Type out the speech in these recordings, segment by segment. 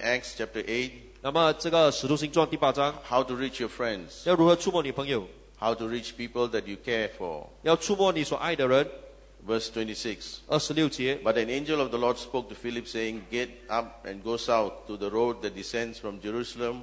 Acts chapter 8. 那么这个使徒行传第8章， How to reach your friends. 要如何触摸你朋友？ How to reach people that you care for. 要触摸你所爱的人。 Verse 26. 26节， But an angel of the Lord spoke to Philip, saying, Get up and go south to the road that descends from Jerusalem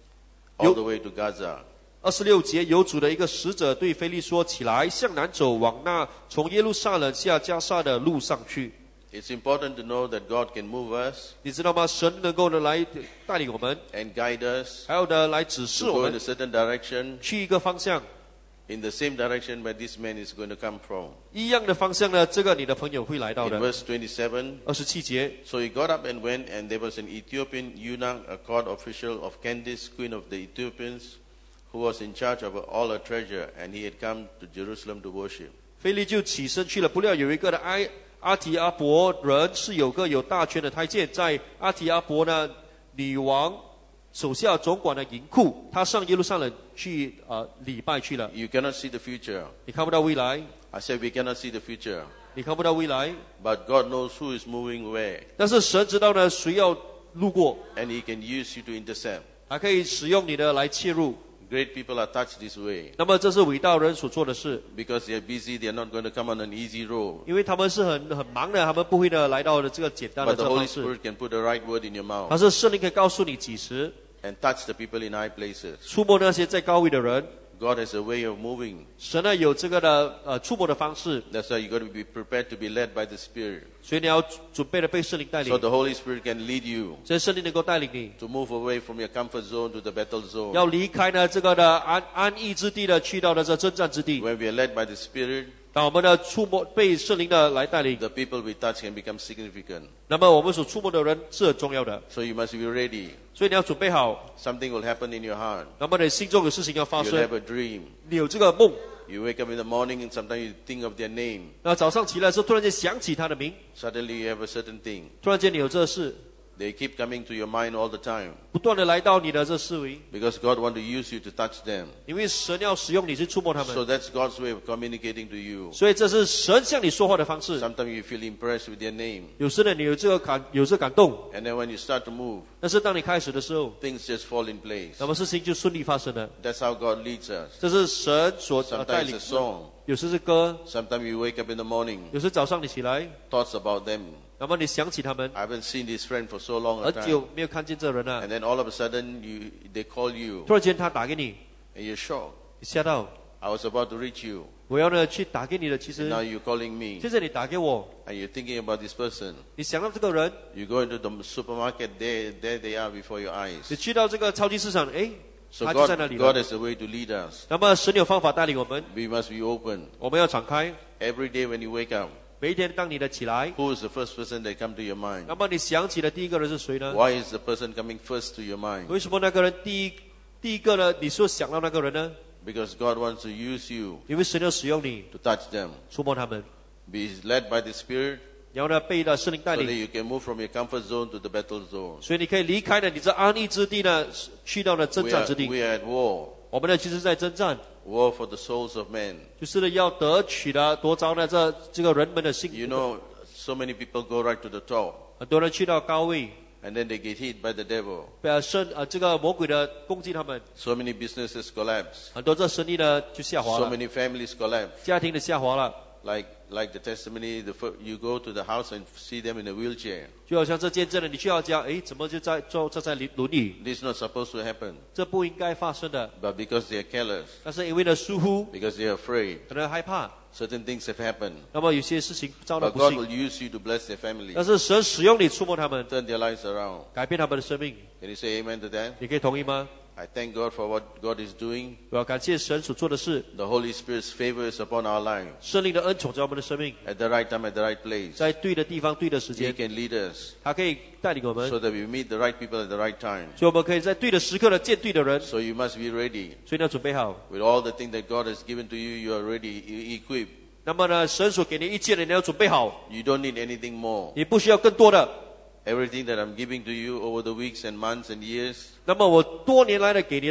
all the way to Gaza. 26节，有主的一个使者对腓力说：“起来，向南走，往那从耶路撒冷下加沙的路上去。” It's important to know that God can move us 你知道吗？神能够呢来带领我们， and guide us 还有呢来指示 to 我 go in 们 a certain direction, 去一个方向， in the same direction where this man is going to come from. 一样的方向呢，这个你的朋友会来到 In 的。 verse 27, 27节， so he got up and went, and there was an Ethiopian eunuch, a court official of Candace, queen of the Ethiopians, who was in charge of all her treasure, and he had come to Jerusalem to worship. 腓力就起身去了，不料有一个的阿提阿伯人是有个有大权的太监，在阿提阿伯呢女王手下总管的银库，他上耶路撒冷去礼拜去了。 You cannot see the future. 你看不到未来， I said we cannot see the future, 你看不到未来， but God knows who is moving where, 但是神知道呢谁要路过， and he can use you to intercept. 还可以使用你的来切入。 Great people are touched this way 那么这是伟大人所做的事， because they are busy. They are not going to come on an easy road. 因为他们是很忙的，他们不会呢来到这个简单的 But 这 the 个 Holy 方式。 Spirit can put the right word in your 但 mouth 是圣灵可以告诉你几时 and touch the people in high places. 触摸那些在高位的人。 God has a way of moving. 神呢有这个的触摸的方式， That's why you got to be prepared to be led by the Spirit. 所以你要准备的被圣灵带 So 领， the Holy Spirit can lead you 所以圣灵能够带领你， to move away from your comfort zone to the battle zone. 要离开呢这个的安逸之地的，去到了这征战之地。 When we are led by the Spirit, 当我们的触摸被圣灵的来带领， the people we touch can become significant. 那么我们所触摸的人是很重要的， So you must be ready. 所以你要准备好。 Something will happen in your heart. 那么你心中有事情要发 You'll 生， have a dream. 你有这个梦， You wake up in the morning and sometimes you think of their name. 那早上起来的时候突然间想起他的名， Suddenly you have a certain thing. 突然间你有这事， They keep coming to your mind all the time 不断的来到你的这思维， because God wants to use you to touch them. 因为神要使用你去触摸他 So 们， that's God's way of communicating to you. 所以这是神向你说话的方式。 Sometimes you feel impressed with their name. 有时呢，你有这感动， And then when you start to move, 但是当你开始的时候， things just fall in place. 那么事情就顺利发生了。 That's how God leads us. 这是神所带 Sometimes 领 a。song. 有时是歌， Sometimes you wake up in the morning, 有时早上你起来， thoughts about them. 那么你想起他们， I haven't seen this friend for so long a 很 time. 久没有看见这人了 And，then all of a sudden they call you 突然间他打给你， and you're shocked. 你吓到， I was about to reach you. 我要呢去打给你的，其 And 实 now you're calling me 现在你打给我， and you're thinking about this person. 你想到这个人， You go into the supermarket, there they are before your eyes. 你去到这个超级市场，哎， So 他就在那 God, 里 God 了。 has a way to lead us. 那么神有方法带领我们， We must be open. 我们要敞开。 Every day when you wake up, 每一天当你的起来， who is the first person that come to your mind? 那么你想起的第一个人是谁呢？ Why is the person coming first to your mind? 为什么那个人第一个呢？你说想到那个人呢？ Because God wants to use you 因为神要使用你， to touch them. 触摸他们， Be led by the Spirit 然后呢被的圣灵带 so that 领， you can move from your comfort zone to the battle zone. 所以你可以离开了你这安逸之地呢，去到了征 We 战 are, 之地。 we are at war. 我们呢其实在征战， War for the souls of men. 就是呢要得取的夺着呢这个人们的心。 You know, so many people go right to the top 很多人去到高位， and then they get hit by the devil. 被这个魔鬼的攻击他们， So many businesses collapse. 很多这生意呢就下滑 So 了， many families collapse. 家庭的下滑了。 Like the testimony, you go to the house and see them in a wheelchair. 就好像这见证的，你去到家，哎，怎么就坐在轮椅？ This is not supposed to happen. 这不应该发生的。 But because they are careless, 但是因为呢疏忽， because they are afraid, 可能害怕， certain things have happened. 那么有些事情遭到 But 不 God 幸。 will use you to bless their family, 但是神使用你触摸他们， turn their lives around. 改变他们的生命， Can you say amen to that? 你可以同意吗？ I thank God for what God is doing. 我要感谢神所做的事， The Holy Spirit's favor is upon our lives. 圣灵的恩宠在我们的生命， At the right time, at the right place. 在对的地方、对的时 He 间， can lead us 他可以带领我们， so that we meet the right people at the right time. 所以我们可以在对的时刻呢见对的人， So you must be ready. 所以你要准备好。 With all the things that God has given to you, you are ready, equipped. 那么呢，神所给你一切的，你要准备好， You don't need anything more. 你不需要更多的。 Everything that I'm giving to you over the weeks and months and years, 那么我多年来的给你的，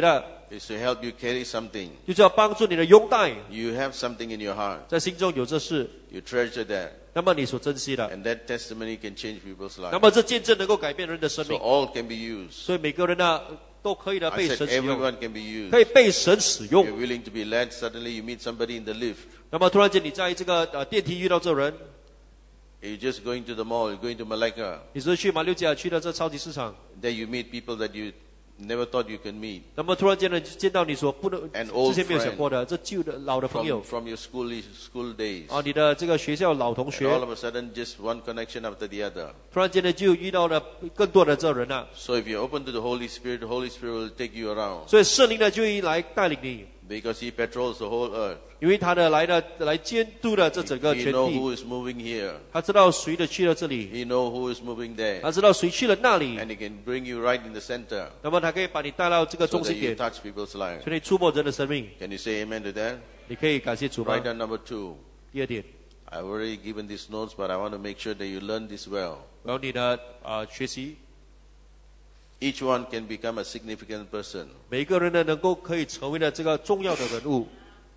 is to help you carry something. 就是要帮助你的拥戴， You have something in your heart. 在心中有这事， You treasure that. 那么你所珍惜的， And that testimony can change people's 那 lives. 么这见证能够改变人的生 So 命， all can be used. 所以每个人呢都可以的 I 被 said 神使用， everyone can be used. 可以被神使用 You're。willing to be led. Suddenly you meet somebody in the lift. 那么突然间你在这个电梯遇到这人， You're just going to the mall. You're going to Malacca. 你是去马六甲去了这超级市场， There you meet people that you never thought you can meet. 那么突然间呢见到你所不能 An old 之前没有想过的这旧的老的朋友 From your school days. 啊，你的这个学校老同 And 学， all of a sudden, just one connection after the other. 突然间呢就遇到了更多的这人啊， So if you're open to the Holy Spirit will take you around. 所以圣灵呢就会来带领你， Because He patrols the whole earth. 因为他的来监督了这整个 He 全 knows 地， who is moving here. 他知道谁的去了这里， He knows who is moving there. 他知道谁去了那里， And He can bring you right in the center 那么他可以把你带到这个 so 中 that 心 you 点， touch people's lives. 所以触摸人的生命。 Can you say amen to that? 你可以感谢主吗 Write？down number 2. 第二点， I've already given these notes, but I want to make sure that you learn this well. 然后你的学习， Each one can become a significant person. 每一个人呢能够可以成为了这个重要的人物，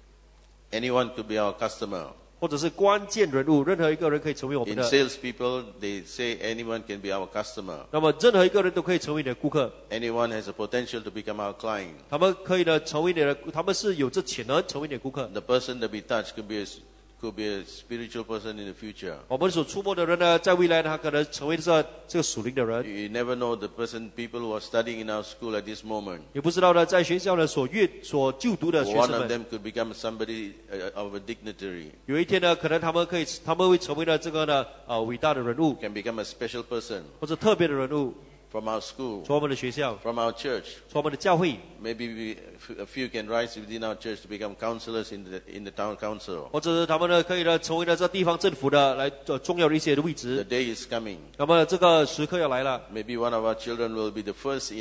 Anyone could be our customer. 或者是关键人物，任何一个人可以成为我们 In 的。 salespeople, they say anyone can be our customer. 那么任何一个人都可以成为你的顾客， Anyone has a potential to become our client. 他们可以呢成为你的，他们是有这潜能成为你的顾客。 The person that we touch could be a spiritual person in the future. 我们所触摸的人呢，在未来呢，他可能成为这个属灵的人。 You never know the people who are studying in our school at this moment. 你不知道呢，在学校呢所就读的学 One 生 of 们， them could become somebody of a dignitary. 有一天呢，可能他们会成为了这个呢伟大的人物， Can become a special person 或者特别的人物， from our school, 从我们的学校， from our church. 从我们的教会， Maybe a few can rise within our church to become counselors in the town council. 或者是他们呢可以呢成为了这地方政府的来重要的一些的位 The 置。 day is coming. 那么这个时刻要来了， Maybe one of our children will be the first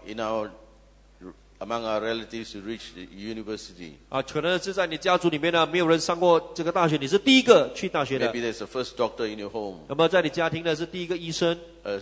among our relatives to reach the university. 啊，可能是在你家族里面呢，没有人上过这个大学，你是第一个去大学的。 Maybe there's a first doctor in your home, 那么在你家庭呢是第一个医生，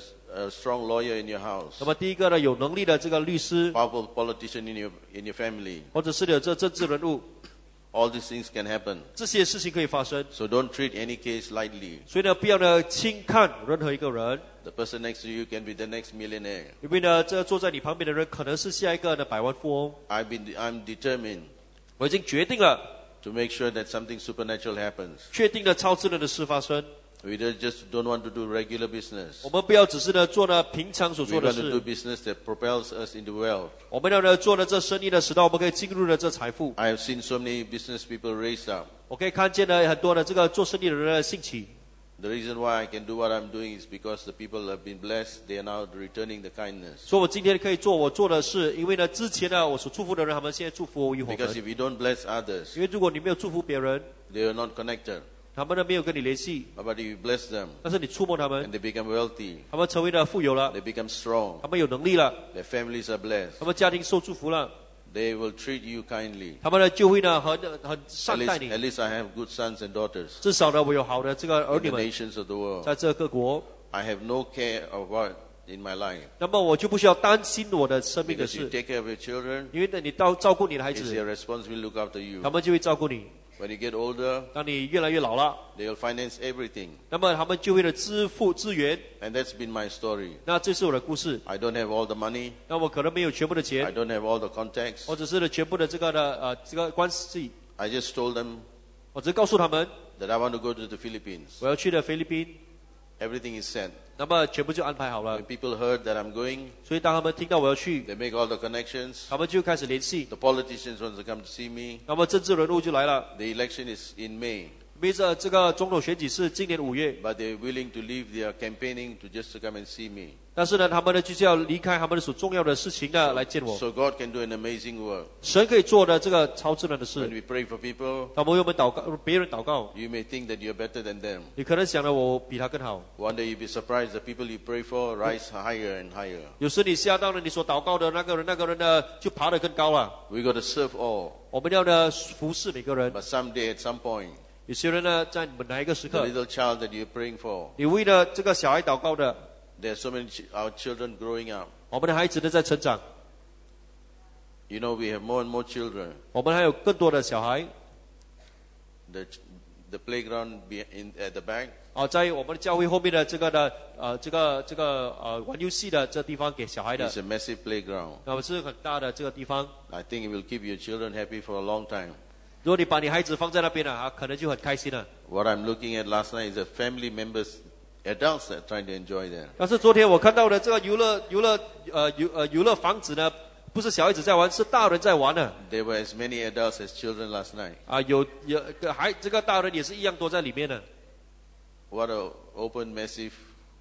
a strong lawyer in your house, 那么第一个呢有能力的这个律师， powerful politician in your family. 或者是有这政治人物， All these things can happen. 这些事情可以发生。 So don't treat any case lightly. 所以呢，不要呢轻看任何一个人， The person next to you can be the next millionaire. 因为呢，这坐在你旁边的人可能是下一个的百万富翁。 I'm determined 我已经决定了， to make sure that something supernatural happens. 确定了超自然的事发生。 We just don't want to do regular business. 我们不要只是呢做呢平常所 We 做的 want to do 事， business that propels us into wealth. 我们要呢做呢这生意呢，使到我们可以进入了这财富。 I have seen so many business people raised up. 我可以看见呢很多的这个做生意的人的兴起。 The reason why I can do what I'm doing is because the people have been blessed. They are now returning the kindness. 所以我今天可以做我做的事，因为呢之前呢我所祝福的人，他们现在祝福我与我 Because 们。 if you don't bless others, 因为如果你没有祝福别人， they are not connected. 他们呢没有跟你联系， But if you bless them 但是你触摸他 and 们， they become wealthy, 他们成为了富有了， they become strong, 他们有能力了， their families are blessed, 他们家庭受祝福了， they will treat you kindly. 他们呢就会呢很 At 善待 least, 你。 at least I have good sons and daughters 至少呢我有好的这个儿 in 女 the 们， nations of the world. 在这各国， I have no care of what in my life. 那么我就不需要担心我的生命的 Because you 事， take care of your children, 因为呢你照顾你的孩 it's 子， their responsibility to look after you. 他们就会照顾你。 When you get older, 当你越来越老了， they will finance everything. 那么他们就会呢支付资源。 And that's been my story. 那这是我的故事。 I don't have all the money. 那我可能没有全部的 I 钱， don't have all the contacts. 或者是呢全部的这个关系， I just told them 我只告诉他们 that I want to go to the Philippines. 我要去的菲律宾， Everything is set. 那么全部就安排好了 When。people heard that I'm going, 所以当他们听到我要去， they make all the connections. 他们就开始联系。 The politicians want to come to see me. 那么政治人物就来了。 The election is in May. 因为这个总统选举是今年5月， But they're willing to leave their campaigning to just to come and see me. 但是呢，他们呢就是要离开他们所重要的事情呢来见我。 So God can do an amazing work. 神可以做的这个超自然的 When 事。 we pray for people, 当我们祷告，别人祷告， you may think that you're better than them. 你可能想的我比他更好。 One day you'll be surprised the people you pray for rise higher and higher. 有时你吓到了你所祷告的那个人呢，就爬得更高了。 We got to serve all. 我们要呢服侍每个人。 But someday at some point, 有些人呢，在哪一个时 the 刻， little child that you're praying for, 你为了这个小孩祷告的， there are so many our children growing up. 我们的孩子呢在成长， You know, we have more and more children. 我们还有更多的小孩 The playground at the back. 在我们的教会后面的这个玩游戏的这地方给小孩的 It's a massive playground. 那么是很大的这个地方。 I think it will keep your children happy for a long time. 如果你把你孩子放在那边可能就很开心了。 What I'm looking at last night is the family members, adults that are trying to enjoy there. 但是昨天我看到的这个游乐房子呢，不是小孩子在玩，是大人在玩的。 There were as many adults as children last night. 这个大人也是一样多在里面的。 What a open, massive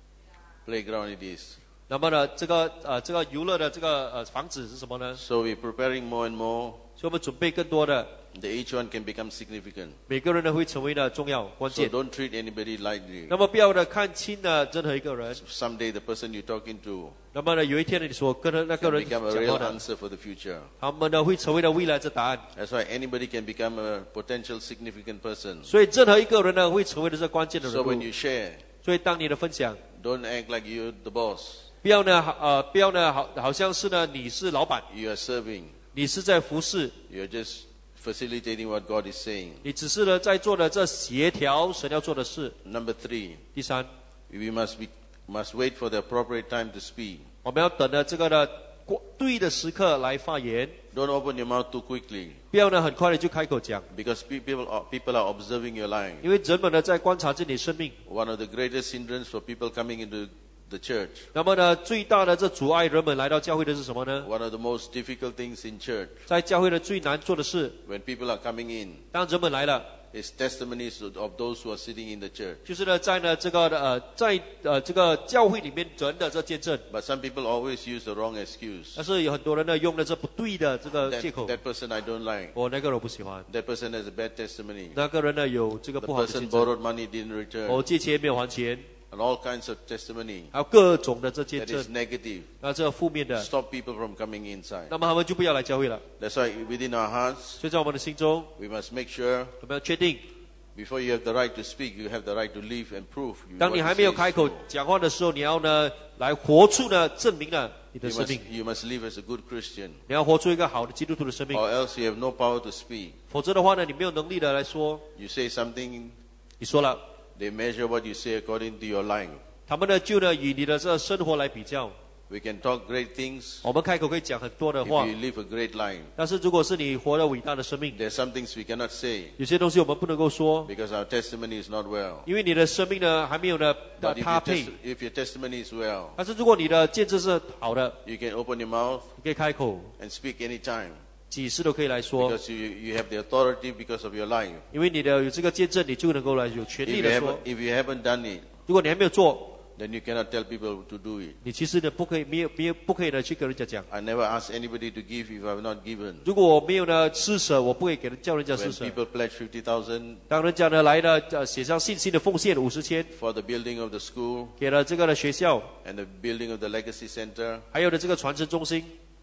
playground it is. 那么呢，这个游乐的这个房子是什么呢？ So we're preparing more and more. 所以我们准备更多的， That each one can become significant. 每个人呢会成为呢重要关 So 键。 don't treat anybody lightly. 那么不要呢看轻呢任何一个人。 Someday the person you're talking to 那么呢有一天呢你所跟那个 can 人 become a 讲 real 话的， answer for the future. 他们呢会成为了未来的答案。 That's why anybody can become a potential significant person. 所以任何一个人呢会成为的这关键的 So 人 when 物。 you share, 所以当你的分享， don't act like you're the boss. 不要呢好像是呢你是老板， You are serving. 你是在服侍， You're just facilitating what God is saying. 你只是呢在做的这协调神要做的事。 Number 3, 第三， we must wait for the appropriate time to speak. 我们要等着这个呢对的时刻来发言， Don't open your mouth too quickly 不要呢很快的就开口讲， because people are observing your life. 因为人们呢在观察着你的生命。 One of the greatest hindrance for people coming into the church, 那么呢最大的这阻碍人们来到教会的是什么呢？ one of the most difficult things in church 在教会的最难做的事， when people are coming in 当人们来了， is testimonies of those who are sitting in the church. 就是呢在这个教会里面人的这见证。 But some people always use the wrong excuse. 但是有很多人呢用了这不对的这个 That, 借口， that person I don't like. 那个人我不喜欢， That person has a bad testimony. 那个人呢有这个 The 不好的 person 见证， borrowed money, didn't return. 借钱没有还钱， And all kinds of testimony 还有各种的这见 that 证 is，negative. 那这个负面的， Stop people from coming inside. 那么他们就不要来教会了。 That's why within our hearts, 所以在我们的心中， we must make sure 我们要确定， before you have the right to speak, you have the right to live and prove. 当你还没有开口讲话的时候，你要呢来活出呢证明了你的生命， You must live as a good Christian, 你要活出一个好的基督徒的生命， or else you have no power to speak. 否则的话呢，你没有能力的来说。 You say something, 你说了， they measure what you say according to your life. 他们呢就呢以你的这个生活来比较。 We can talk great things 我们开口可以讲很多的 if 话， you live a great life. 但是如果是你活了伟大的生命， There are some things we cannot say 有些东西我们不能够说， because our testimony is not well. 因为你的生命呢还没有呢 But 搭配。 if your testimony is well, 但是如果你的见证是好的， you can open your mouth 你可以开口， and speak anytime 几时都可以来说， because you have the authority because of your life. 因为你的有这个见证，你就能够来有权利的说。 If you haven't done it, 如果你还没有做， then you cannot tell people to do it. 你其实呢不可以不可以呢去跟人家讲。 I never ask anybody to give if I have not given. 如果我没有呢施舍，我不会给人叫人家施 When 舍。 people pledge 50,000 当人家呢来了写上信心的奉献50千， for the building of the school 给了这个的学校， and the building of the legacy center, 还有的这个传承中心，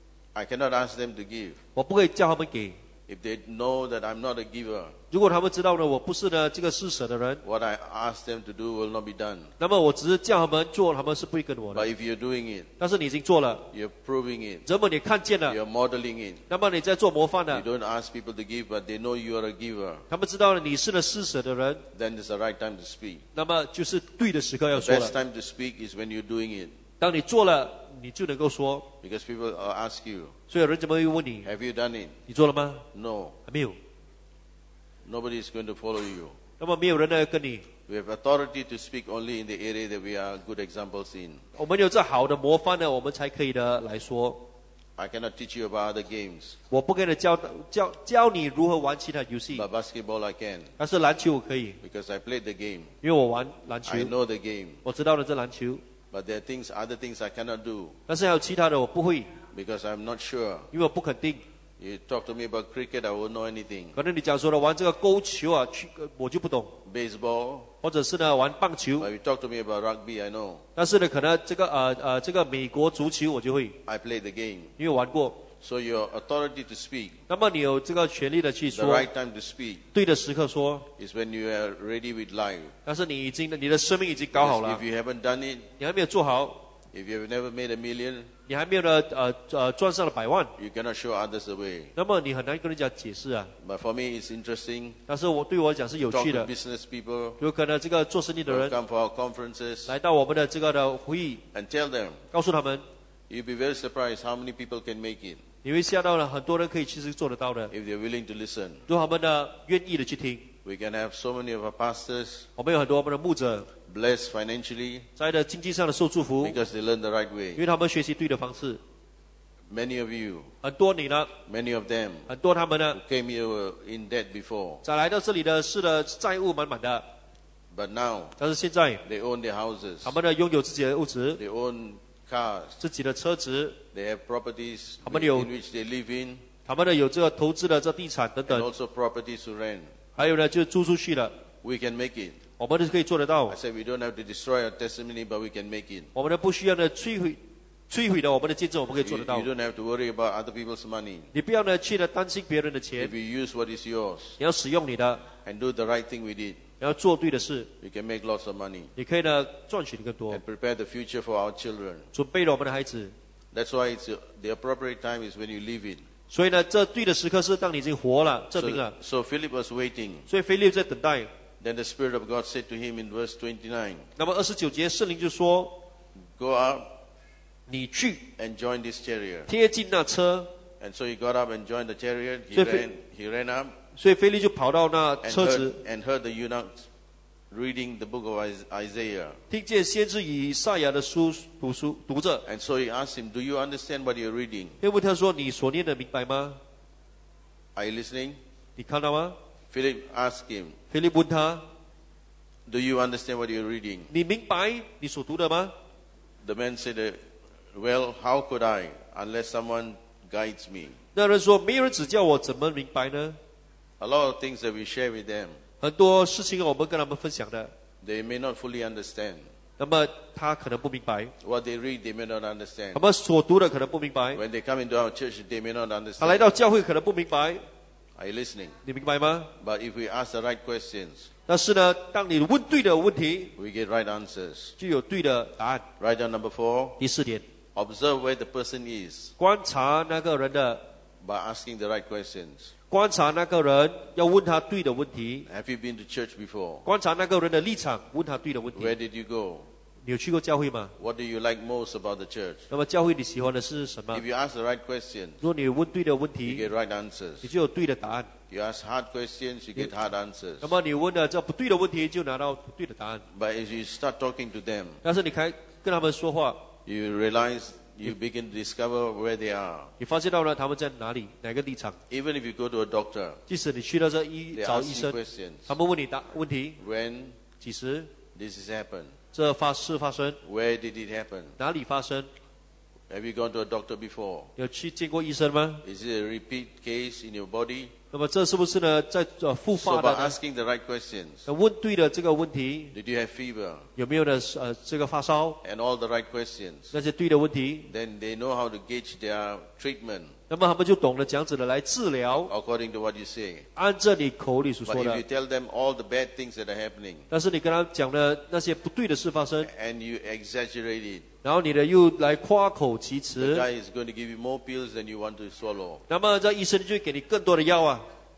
I cannot ask them to give 我不会叫他们给。 if they know that I'm not a giver. 如果他们知道呢我不是呢这个施舍的人， What I ask them to do will not be done. 那么我只是叫他们做，他们是不会跟我 But 的。 if you're doing it, 但是你已经做了， you're proving it, 人们也看见了， you're modeling it. 那么你在做模范 You 了， don't ask people to give, but they know you are a giver. 他们知道了你是呢施舍的人， Then it's the right time to speak. 那么就是对的时刻要 The 说 best 了。 time to speak is when you're doing it. 当你做了，你就能够说。 Because people will ask you, 所以有人怎么会问你， have you done it? 你做了吗？ No. 还没有。 Nobody is going to follow you. 那么没有人呢跟你， We have authority to speak only in the area that we are good examples in. 我们有这好的模范呢，我们才可以的来说。 I cannot teach you about other games, 我不跟你教你如何玩其他游戏， but basketball I can 但是篮球我可以， because I played the game. 因为我玩篮球 I，know the game. 我知道了这篮球。 But there are other things I cannot do 但是还有其他的我不会， because I'm not sure. 因为我不肯定。 You talk to me about cricket, I won't know anything. 可能你讲说了玩这个勾球啊，我就不懂， Baseball, 或者是呢玩棒球， but you talk to me about rugby, I know. 但是呢可能这个美国足球我就会， I played the game. 因为玩过。 So your authority to speak, 那么你有这个权利的去 the 说， right time to speak 对的时刻说， is when you are ready with life. 但是你的生命已经搞好 Because 了 if，you haven't done it, 你还没有做好， If you have never made a million, 你还没有呢赚上了100万， you cannot show others the way. 那么你很难跟人家解释啊。 But for me, it's interesting. 但是对我来讲是有 Talk 趣 to 的， business people 有可能这个做生意的 who 人 come for our conferences 来到我们的这个的会议， and tell them, 告诉他们， you'll be very surprised how many people can make it 你会吓到了很多人可以其实做得到的， if they're willing to listen. 如果他们呢愿意的去听。 We can have so many of our pastors 我们有很多我们的牧者 blessed financially 在的经济上的受祝福， because they learn the right 因 way. 为他们学习对的方式。 Many of you, 很多你呢， many of them 很多他们呢， who came here were in debt before, 在来到这里的是的债务满满的， but now 但是现在 they own their houses, 他们呢拥有自己的物质、 they own cars, 自己的车子， they have properties 他们有 in which they live in, 他们呢有这个投资的这地产等 and 等， also properties to rent. 还有呢就是租出去的， We can make it. 我们都可以做得到 I。said we don't have to destroy our testimony, but we can make it. 我们呢不需要呢摧毁了我们的见证，我们可以 You, 做得到 you。don't have to worry about other people's money. 你不要呢去呢担心别人的钱 If，you use what is yours 你要使用你的， and do the right thing with it, 你要做对的事， we can make lots of money 你可以呢赚取的更多 and，prepare the future for our children. 准备了我们的孩子。 That's why it's the appropriate time is when you live it. 所以呢，这对的时刻是当你已经活了，证明了。 So Philip was waiting. 所以腓利在等待。 Then the Spirit of God said to him in verse 29, 那么29节圣灵就说 go up：“ 你去 and join this chariot. 贴近那车。 And so he got up and joined the chariot. He 所以 he ran up ” 所以腓利就跑到那 and 车子， heard the eunuch reading the book of Isaiah. 听见先知以赛亚的书读着， And so he asked him, do you understand what you're reading? 又问他说：“你所念的明白吗？ Are you listening? 你看到吗 Philip asked him, ？” 腓利问他 do you understand what you're reading?：“ 你明白你所读的吗 The man said, well, how could I unless someone guides me?？” 那人说：“没有人指教我，怎么明白呢 A lot of things that we share with them, 很多事情我们跟他们分享的， they may not fully understand. 那么他可能不明白， What they read, they may not understand. 他们所读的可能不明白， When they come into our church, they may not 他来 understand. 到教会可能不明白， Are you listening? 你明白吗？ But if we ask the right questions, 但是呢，当你问对的问题， we get right answers. 就有对的答案。 Write down number 4. 第4点， Observe where the person is 观察那个人的， by asking the right questions. 观察那个人要问他对的问题， Have you been to church before? 观察那个人的立场，问他对的问 Where 题。 did you go? 你有去过教会吗？ What do you like most about the church? 那么教会你喜欢的是什么 If？you ask the right questions, 如果你问对的问 you 题， get right answers. 你就有对的答案。 You ask hard questions, you get hard answers. 那么你问的这不对的问题，就拿到不对的答案。 But as you start talking to them, 但是你跟他们说话， you realize you begin to discover where they are. 你发现到了他们在哪里，哪个立场。 Even if you go to a doctor, 即使你去到这 they 找 ask 医 you 生， questions. 他们问你问题， When 几时 this has happened? 这事发生， Where did it happen? 哪里发生？ Have you gone to a doctor before? 有去见过医生吗？ Is it a repeat case in your body? 那么这是不是呢，在复 So 发 by 的呢？ asking the right questions, 问对了这个问题， did you have fever? 有没有呢？这个发烧， And all the right questions. 那些对的问题， Then they know how to gauge their treatment 那么他们就懂得这样子的来治疗， according to what you say. 按照你口里所 But 说 if you 的。 tell them all the bad things that are happening 但是你跟他讲的那些不对的事发生， and you exaggerate it, 然后你的又来夸口其 the 词， guy is going to give you more pills than you want to swallow. 那么这医生就会给你更多的药啊，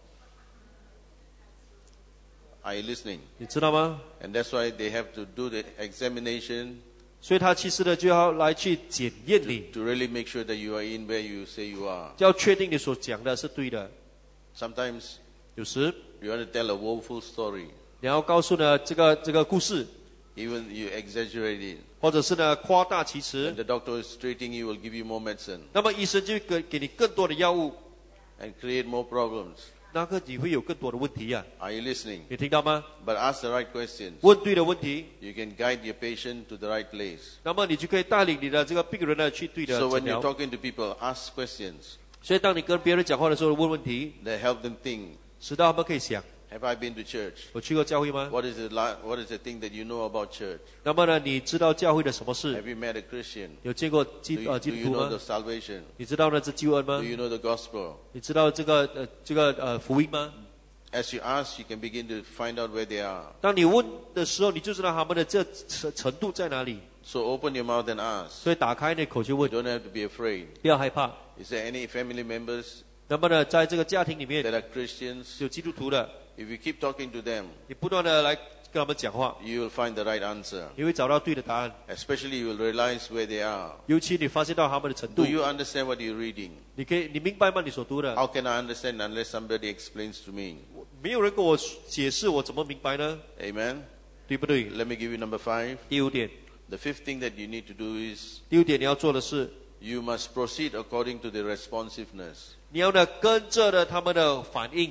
Are you listening? 你知道吗？ And that's why they have to do the examination 所以他其实呢就要来去检验你， to really make sure that you are in where you say you are. 就要确定你所讲的是对的。 Sometimes 有时 you want to tell a woeful story, 你要告诉呢这个故事， even you exaggerate it. 或者是呢夸大其 And 词， the doctor is treating you, will give you more medicine 那么医生就给你更多的药物， and create more problems. 那个你会有更多的问题啊， Are you listening? 你听到吗？ But ask the right questions. 问对的问题， You can guide your patient to the right place. 那么你就可以带领你的这个病人呢去对的 So 治 when you're 疗。 talking to people, ask questions 所以当你跟别人讲话的时候，问问题， that help them think. 使到他们可以想： Have I been to church? 我去过教会吗？ What is the thing that you know about church? 那么呢，你知道教会的什么事？ Have you met a Christian? 有见过 Do 基 you, 督 do 徒 you know 吗 the？salvation? 你知道呢这救恩吗 Do？you know the gospel? 你知道这个福音吗？ As you ask, you can begin to find out where they are. 当你问的时候，你就知道他们的这程度在哪里。 So open your mouth and ask. 所以打开你的口就 You 问， don't have to be afraid. 不要害怕。 Is there any family members 那么呢，在这个家庭里面 that are Christians? 有基督徒的， If you keep talking to them, 你不断的来跟他们讲话， you will find the right answer. 你会找到对的答案。 Especially you will realize where they are. 尤其你发现到他们的程度 Do，you understand what you're reading? 你明白吗？你所读的， How can I understand unless somebody explains to me? 没有人跟我解释，我怎么明白呢？ Amen? 对不对？ Let me give you number 5. 第五点， The fifth thing that you need to do is 第五点你要做的是， you must proceed according to the responsiveness. 你要呢跟着的他们的反应，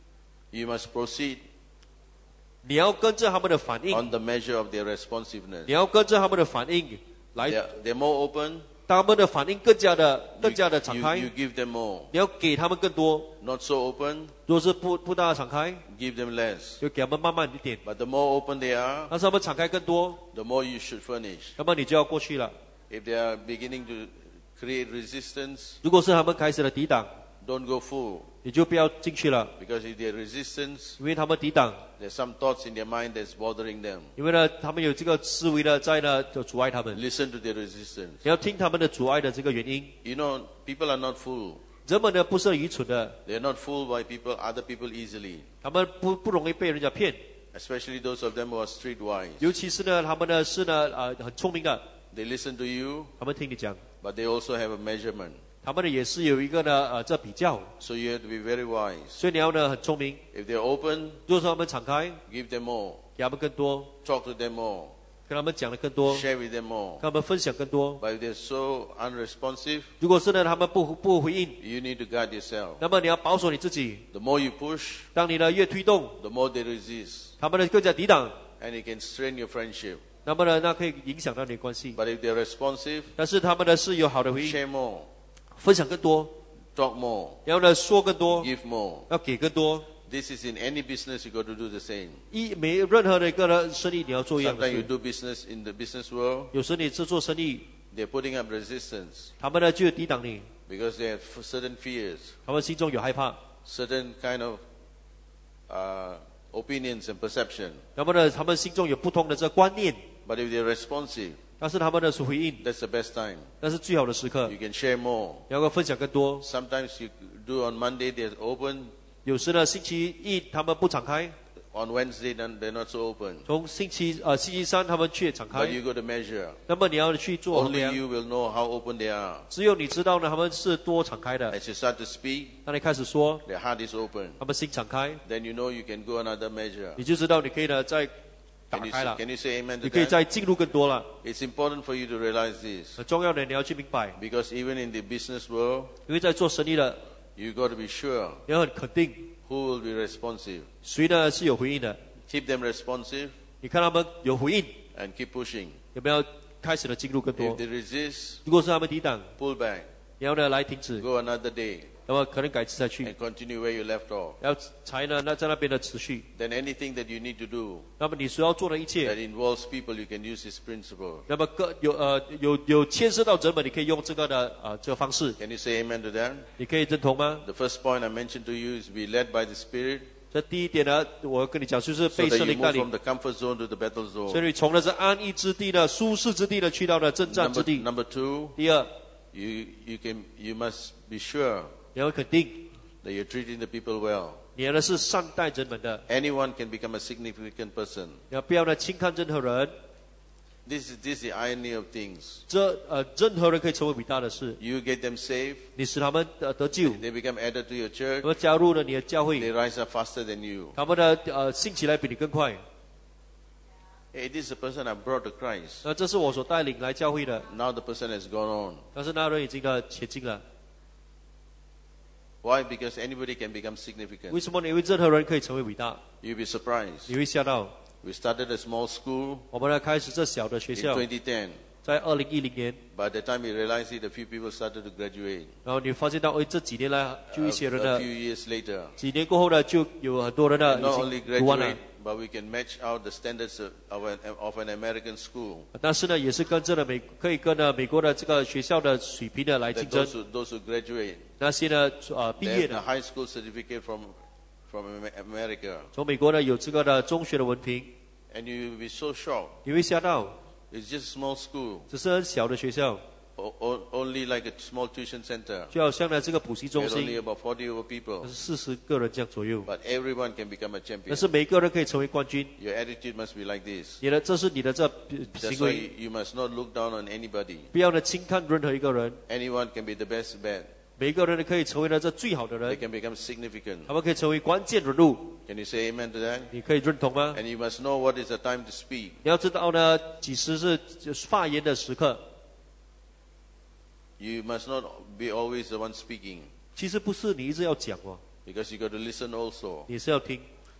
You must proceed 你要跟着他们的反应， on the measure of their responsiveness. 你要跟着他们的反应来， They're more open. 他们的反应更加的敞 You 开， give them more. 你要给他们更多。 Not so open, 如果是不大敞开， give them less. 就给他们慢慢一点。 But the more open they are, 但是他们敞开更多， the more you should furnish. 那么你就要过去了。 If they are beginning to create resistance, 如果是他们开始了抵挡， don't go full. 你就不要进去了， Because if they're resistance, 因为他们抵挡， there's some thoughts in their mind that's bothering them. 因为呢，他们有这个思维呢，在呢就阻碍他们。 Listen to their resistance. 你要听他们的阻碍的这个原因。 You know, people are not fooled. 人们呢不是愚蠢的， They're not fooled by other people easily. 他们不容易被人家骗， Especially those of them who are streetwise. 尤其是呢，他们呢是呢很聪明的， They listen to you, 他们听你讲， but they also have a measurement. 他们呢也是有一个呢这比较， So you have to be very wise. 所以你要呢很聪明。 If they're open, 如果说他们敞开， give them more. 给他们更多， Talk to them more. 跟他们讲的更多， Share with them more. 跟他们分享更多。 But if they're so unresponsive, 如果是呢他们不回应， you need to guard yourself. 那么你要保守你自己。 The more you push, 当你呢越推动， the more they resist. 他们呢更加抵挡， And it can strain your friendship. 那么呢那可以影响到你的关系。 But if they're responsive, 但是他们呢是有好的回应， share more. 分享更多， Talk more. 然后呢说更多， Give more. 要给更多。 This is in any business, you got to do the same. 没有任何的一个的生意你要做一样的 Sometimes you 事。 do business in the business world, 有时你是做生意， they're putting up resistance 他们呢就抵挡你， because they have certain fears, 他们心中有害怕， certain kind of opinions and perception. 那么呢他们心中有不同的这观念， But if they're responsive, 但是他们呢是回应， that's the best time. 那是最好的时刻 You，can share more. 然后分享更多。 Sometimes you do on Monday, they're open. 有时呢星期一他们不敞开， On Wednesday, then they're not so open. 从星期三他们却敞 But 开， you got to measure. 那么你要去做衡 Only 量， you will know how open they are. 只有你知道呢他们是多敞开的。 As you start to speak, 当你开始说， their heart is open. 他们心敞开， Then you know you can go another measure. 你就知道你可以呢再打 Can you 开 say, 了， can you say amen to 你可以 that? 再进入更多了。 It's important for you to realize this. 很重要的你要去明白， Because even in the business world, 因为在做生意的， you got to be sure 你要很肯定 who will be responsive. 谁呢是有回应的。 Keep them responsive 你看他们有回应， and keep pushing. 有没有开始的进入更 If 多？ they resist, 如果是他们抵挡， pull back. 然后呢来停止， Go another day 那么可能改次再去， and continue where you left off. 然后才呢在那边的持续。 Then anything that you need to do 那么你所要做的一 that 切， involves people, you can use this principle. 那么有牵涉到人们，你可以用这个的这个方式， Can you say amen to that? 你可以认同吗？ The first point I mentioned to you is be led by the Spirit 这第一点呢，我跟你讲就是 so 被 that 圣 you 灵带 move 领 from，the comfort zone to the battle 所以 zone. 你从的是安逸之地的舒适之地的去到了征战之 Number, 地。 number 2, 第二， you must be sure 你要肯定 that you're treating the people well. 你呢是善待人们的， Anyone can become a significant person. 你要不要呢轻看任何人。 This is the irony of things. 任何人可以成为伟大的事， You get them saved, 你使他们得救， they become added to your 他 church, 们加入了你的教 they 会， rise up faster than you. 他们的兴起来比你更快。 Hey, this is the person I brought to Christ. 那这是我所带领来教会的， Now the person has gone on. 但是那人已经前进了。 Why? Because anybody can become 为 significant. 什么你以为任何人可以成为伟大？ You'll be surprised. 你会吓到。 We started a small school 我们呢开始这小的学 in 校， 2010. 在2010年， By the time we realized it, a few people started to graduate. 然后你发现到，这几年来就一些人 A 呢 few，years later, 几年过后呢，就有很多人呢 not only 已经读完了 graduate,。but we can match out the standards of an American school. 但是呢，也是跟着可以跟美国的这个学校的水平的来竞 That 争。 those who graduate, 那些呢，毕 they 业 have the 的， high school certificate from America. 从美国呢有这个的中学的文凭， And you'll be so shocked. 你会吓到， It's just a small school, 只是很小的学校， only like a small tuition center. 就好像呢这个补习中 There are only 心， about 40 over people. 是40个人这样左右， But everyone can become a 但 champion. 是每个人可以成为冠军。 Your attitude must be like this. 这是你的这 That's 行 why 为， you must not look down on anybody. 不要呢轻看任何一个人， Anyone can be the best bet. 每一个人都可以成为呢这最好的 They 人， can become significant. 他们可以成为关键人物。 Can you say amen to that? 你可以认同吗？ And you must know what is the time to speak. 你要知道呢，几时是就是发言的时刻。 You must not be always the one speaking, 其实不是你一直要讲哦， because you got to listen also. 你是要听，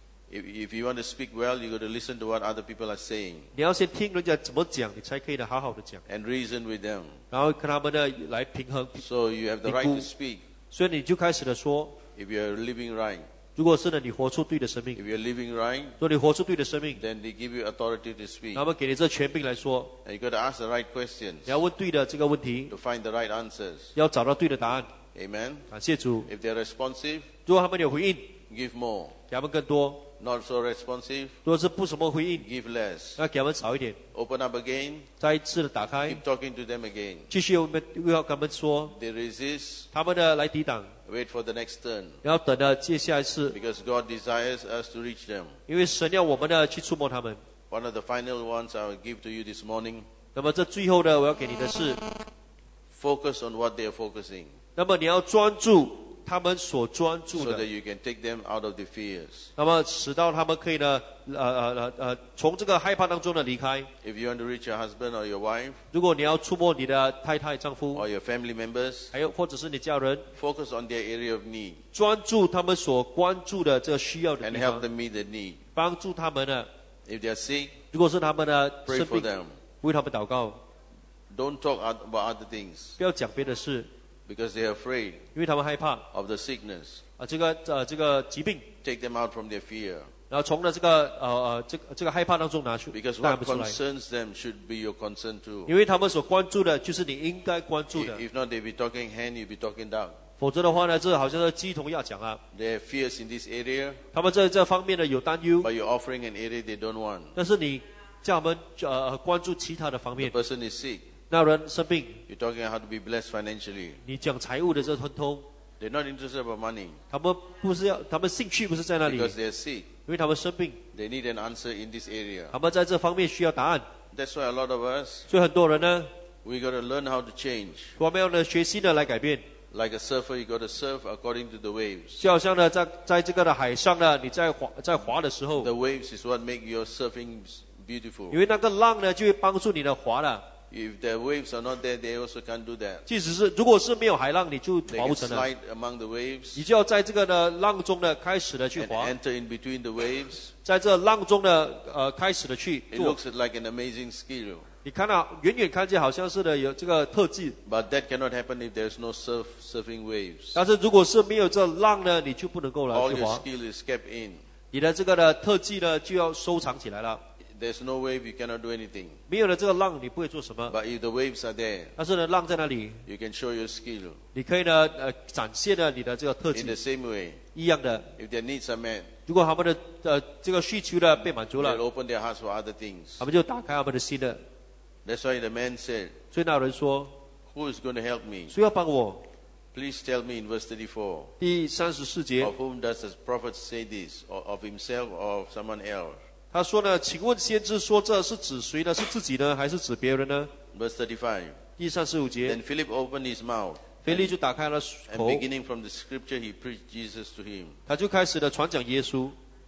If you want to speak well, you got to listen to what other people are saying 你要先听人家怎么讲，你才可以呢好好的讲， and reason with them. 然后跟他们呢来平衡。 So you have the right to speak 所以你就开始的说， if you are living right. 如果是呢你活出对的生命， If you are living right, 如果你活出对的生命， then they give you authority to speak. 他们给你这权柄来说， And you got to ask the right questions 你要问对的这个问题， to find the right answers. 要找到对的答案。 Amen. 感谢主， If they're responsive, 如果他们有回应， give more. 给他们更多； Not so responsive, 如果是不什么回应， give less. 那给他们少一点。 Open up again, 再一次的打开， keep talking to them again. 继续又要跟他们说， They resist, 他们呢来抵挡， wait for the next turn. 然后等着接下一次， Because God desires us to reach them. 因为神要我们呢去触摸他们。 One of the final ones I will give to you this morning. 那么这最后呢，我要给你的是， Focus on what they are focusing, 那么你要专注他们所专注 so that 的， you can take them out of the fears. 那么使到他们可以呢，从这个害怕当中呢离开。 If you want to reach your husband or your wife 如果你要触摸你的太太、丈夫， or your family members, 还有或者是你家人， focus on their area of need 专注他们所关注的这个需要的 and 地 help 方， them meet the need. 帮助他们呢。 If they are sick, 如果是他们的 pray 生 for 病， them. 为他们祷告， Don't talk about other things 不要讲别的事， because they are afraid 因为他们害怕 of the sickness. 这个疾病， Take them out from their fear, 然后从了这个害怕当中拿出 because 带 what 不出来， concerns them should be your concern too. 因为他们所关注的就是你应该关注的， If not, they'll be talking hen, you'll be talking duck. 否则的话呢，这好像是鸡同鸭讲啊。 They have fears in this area, 他们在这方面呢有担忧， but you're offering an area they don't want. 但是你叫他们关注其他的方 The 面， person is sick. 那人生病， You're talking about how to be blessed financially. 你讲财务的这通通， They're not interested about money 他们不是要，他们兴趣不是在那里， because they're sick. 因为他们生病， They need an answer in this area. 他们在这方面需要答案， That's why a lot of us, 所以很多人呢， we got to learn how to change. 我们要呢学习呢来改变， Like a surfer, you got to surf according to the waves. 就好像呢在这个的海上呢，你在划的时候， The waves is what make your surfing 因 beautiful. 为那个浪呢就会帮助你的划了。 If the waves are not there, they also can't do that. 即使是如果是没有海浪，你就 They 划 can 不成了， slide among the waves 你就要在这个呢浪中呢开始的去 and 划， enter in between the waves. 在这浪中呢开始的去 It 做。 looks like an amazing skill. 你看到远远看见好像是的有这个特技， But that cannot happen if there's no surfing waves. 但是如果是没有这浪呢，你就不能够来 All 去 your 划， skill is kept in. 你的这个的特技呢就要收藏起来了。 There's no wave, you cannot do anything. 没有了这个浪，你不会做什么。 But if the waves are there, 但是呢，浪在那里， you can show your skill. 你可以呢展现了你的这个特 In the 技。 same way, 一样的， if their needs are met, 如果他们的这个需求呢被满足 they'll 了， open their hearts for other things. 他们就打开他们的心了。 That's why the man said, 所以那有人说， who is going to help me? 谁要帮我？ Please tell me in verse 34, 第34节 of whom does the prophet say this? Of himself or of someone else? 他说呢，请问先知说这是指谁呢？是自己呢，还是指别人呢？ Verse 35. 第35节， Then Philip opened his mouth, 腓力就打开了 and 口， beginning from the scripture, he preached Jesus to him. 他就开始的传讲耶稣。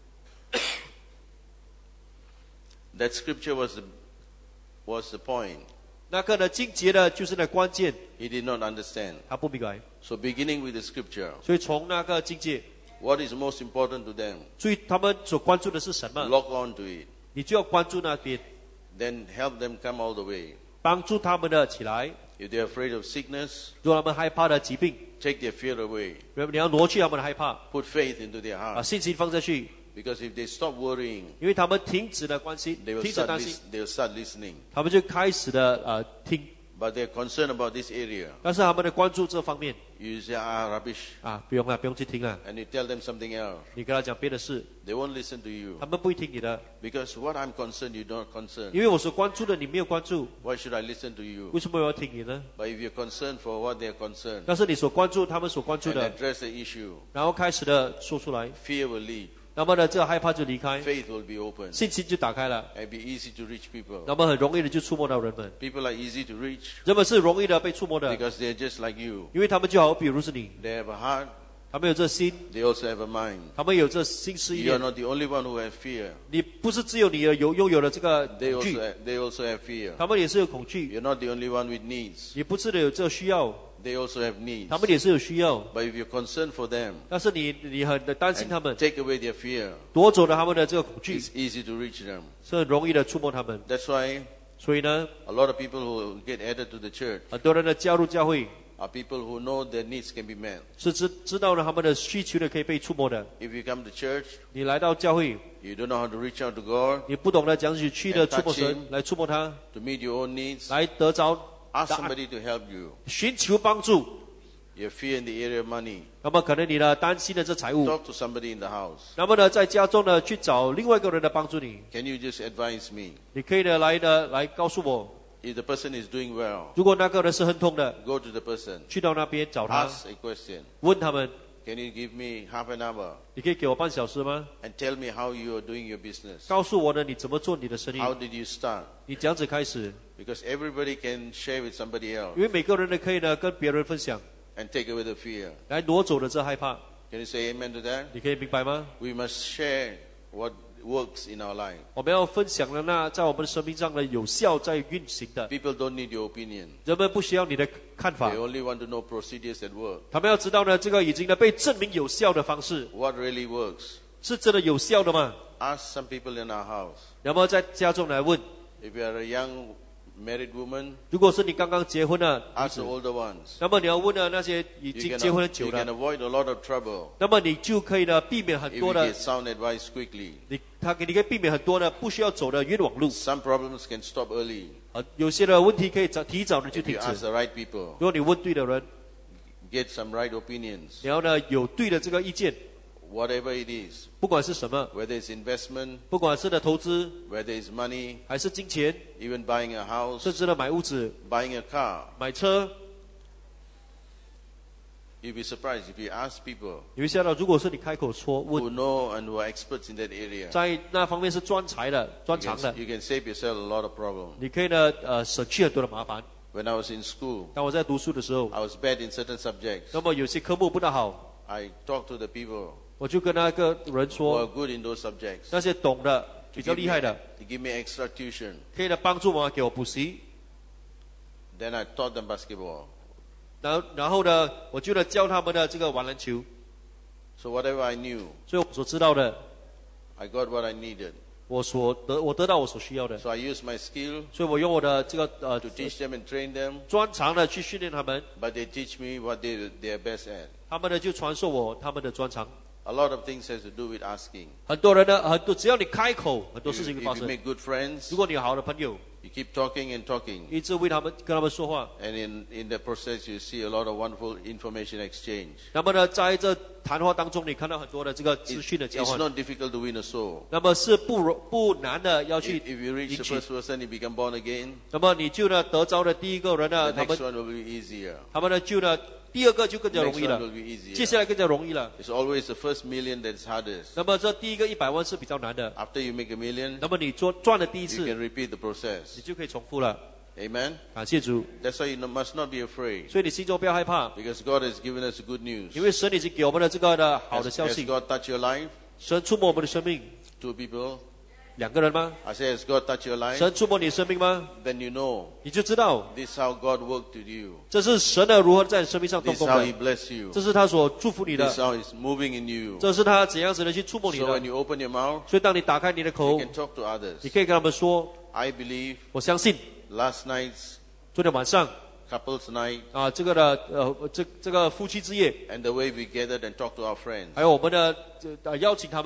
That scripture was the point. 那个呢，经节的就是那关键， He did not understand. 他不明白。 So beginning with the scripture, 所以从那个境界， what is most important to them? 所以他们所关注的是什么？ Lock on to it. 你就要关注那边， Then help them come all the way. 帮助他们的起来。 If they're afraid of sickness, 如果他们害怕的疾病， take their fear away. 你要挪去他们的害怕， Put faith into their 把 heart. 信心放下去， Because if they stop worrying, 因为他们停止了关心， they will 停止担心， start listening. 他们就开始的听。 but they're concerned about this area. 但是他们的关注这方面 You say, rubbish, 啊，不用了，不用去听了。 and you tell them something else. 你跟他讲别的事， They won't listen to you. 他们不会听你的， Because what I'm concerned, you don't concern. 因为我所关注的你没有关注， Why should I listen to you? 为什么我要听你呢？ But if you're concerned for what they're concerned, 但是你所关注他们所关注 and 的， address the issue, 然后开始的说出来， fear will leave. 那么呢，这个害怕就离开， Faith will be open. 信心就打开了， And be easy to reach people. 那么很容易的就触摸到人们， People are easy to reach 人们是容易的被触摸的， because they're just like you. 因为他们就好比如是你， They have a heart, 他们有这心， they also have a mind. 他们有这心思意 You are 念。 not the only one who have fear. 你不是只有你拥有了这个 They 恐 also 惧， they also have fear. 他们也是有恐惧， You're not the only one with needs. 你不是的有这个需要， They also have needs. 他们也是有需要。 But if you're concerned for them 但是你很担心他 and 们， take away their fear, 夺走了他们的这个恐惧， it's easy to reach them. 是很容易的触摸他们。 That's why 所以呢， a lot of people who get added to the church 很多人的加入教会 are people who know their needs can be met. 是知道了他们的需求的可以被触摸的。 If you come to church, 你来到教会， you don't know how to reach out to God 你不懂得讲去的 And 触摸 touch 神 him， 来触摸他， to meet your own needs, 来得着 ask 答案， somebody to help you. 寻求帮助。 You have fear in the area of money, 那么可能你呢担心的这财务， talk to somebody in the house. 那么呢在家中呢去找另外一个人来帮助你。 Can you just advise me? 你可以来告诉我， If the person is doing well, 如果那个人是很痛的， go to the person, 去到那边找他， ask a question. 问他们， Can you give me half an hour 你可以给我半小时吗？ and tell me how you are doing your business? 告诉我呢你怎么做你的生意， How did you start? 你这样子开始， Because everybody can share with somebody else 因为每个人呢可以呢跟别人分享， and take away the fear. 来挪走了这害怕。 Can you say amen to that? 你可以明白吗？ We must share what works in our life. 我们要分享的那在我们的生命上呢有效在运行的， People don't need your opinion. 人们不需要你的看法 They，only want to know procedures that work. 他们要知道呢这个已经呢被证明有效的方式 What really works? 是真的有效的吗？ Ask some people in our house. 那么在家中来问， If you are a young married woman, 如果是你刚刚结婚的女 ask 子 the，older ones. 那么你要问呢那些已 You 经 can, 结婚很久 you can 的， avoid a lot of trouble 那么你就可以呢避免很 if 多 you 的 get sound advice quickly. 你可以避免很多的不需要走的冤枉路。 Some problems can stop early 有些的问题可以提早的就 if 停 you 止。 ask the right people. 如果你问对的人， Get some right opinions. 然后呢有对的这个意见， Whatever it is, 不管是什么， whether it's investment, 不管是的投资 whether it's money, 还是金钱， even buying a 甚 house, 至呢买屋子、 buying a car. 买车， You'll be surprised if you ask people 有一些呢，如果是你开口说 who 问， know and who are experts in that area. 在那方面是专才的、专 You 长的 can,，you can save yourself a lot of problems. 你可以呢省去很多的麻烦。 When I was in school, 当我在读书的时候， I was bad in certain subjects. 那么有些科目不大好， I talked to the people 我就跟那个人 who are 说， good in those subjects 那些懂的、比较厉害的， to give me extra tuition. 可以呢帮助我给我补习。 Then I taught them basketball. 然后呢，我就呢教他们的这个玩篮球。 So whatever I knew, 所以我所知道的， I got what I needed. 我得到我所需要的， So I used my skill 所以我用我的这个 to teach them and train them, 专长的去训练他们， but they teach me what they are best at. 他们呢就传授我他们的专长。 A lot of things has to do with asking. 很多人呢，只要你开口，很多 If, 事情会 if 发 you 生。 make good friends, 如果你有好的朋友， you keep talking and talking. 一直跟他们说话， And in the process, you see a lot of wonderful information exchange. 那么呢，在这谈话当中，你看到很多的这个资讯的交 It's 换， not difficult to win a soul. 那么是不难的要去 If you reach 引 the 起。 first person, you become born again. 那么你就呢得着的第一个人呢， The 他 next 们 one will be easier. 就呢第二个就更 The 加 next 容易 one 了， will be easier. 接下来更加容易了。 It's always the first million that's hardest. 那么这第一个100万是比较难的， After you make a million, 那么你赚了第一 you 次， can repeat the 你 process. 就可以重复了。 Amen? 感谢主， That's why you must not be afraid. 所以你心中不要害怕， Because God has given us good news. 因为神已经给我们的这个的好的 Has, 消 has 息。 God touched your life? 神触摸我们的生命， Two people. 2个人吗？ I say, has God touched your life? 神触摸你的生命吗？ Then you know 你就知道 this is how God worked with you. 这是神的如何在你生命上动 This is 工 how 的 He，blessed you. 这是他所祝福你 This is 的， how He's moving in you. 这是他怎样子的去触摸你 So 的 when。you open your mouth, 所以当你打开你的 you 口， can talk to others. 你可以跟他们说， I believe 我相信 last night's 昨天晚上 couple's night 啊，这个的这个夫妻之夜， and the way we gathered and talked to our friends. 还有我们的邀请他们跟他们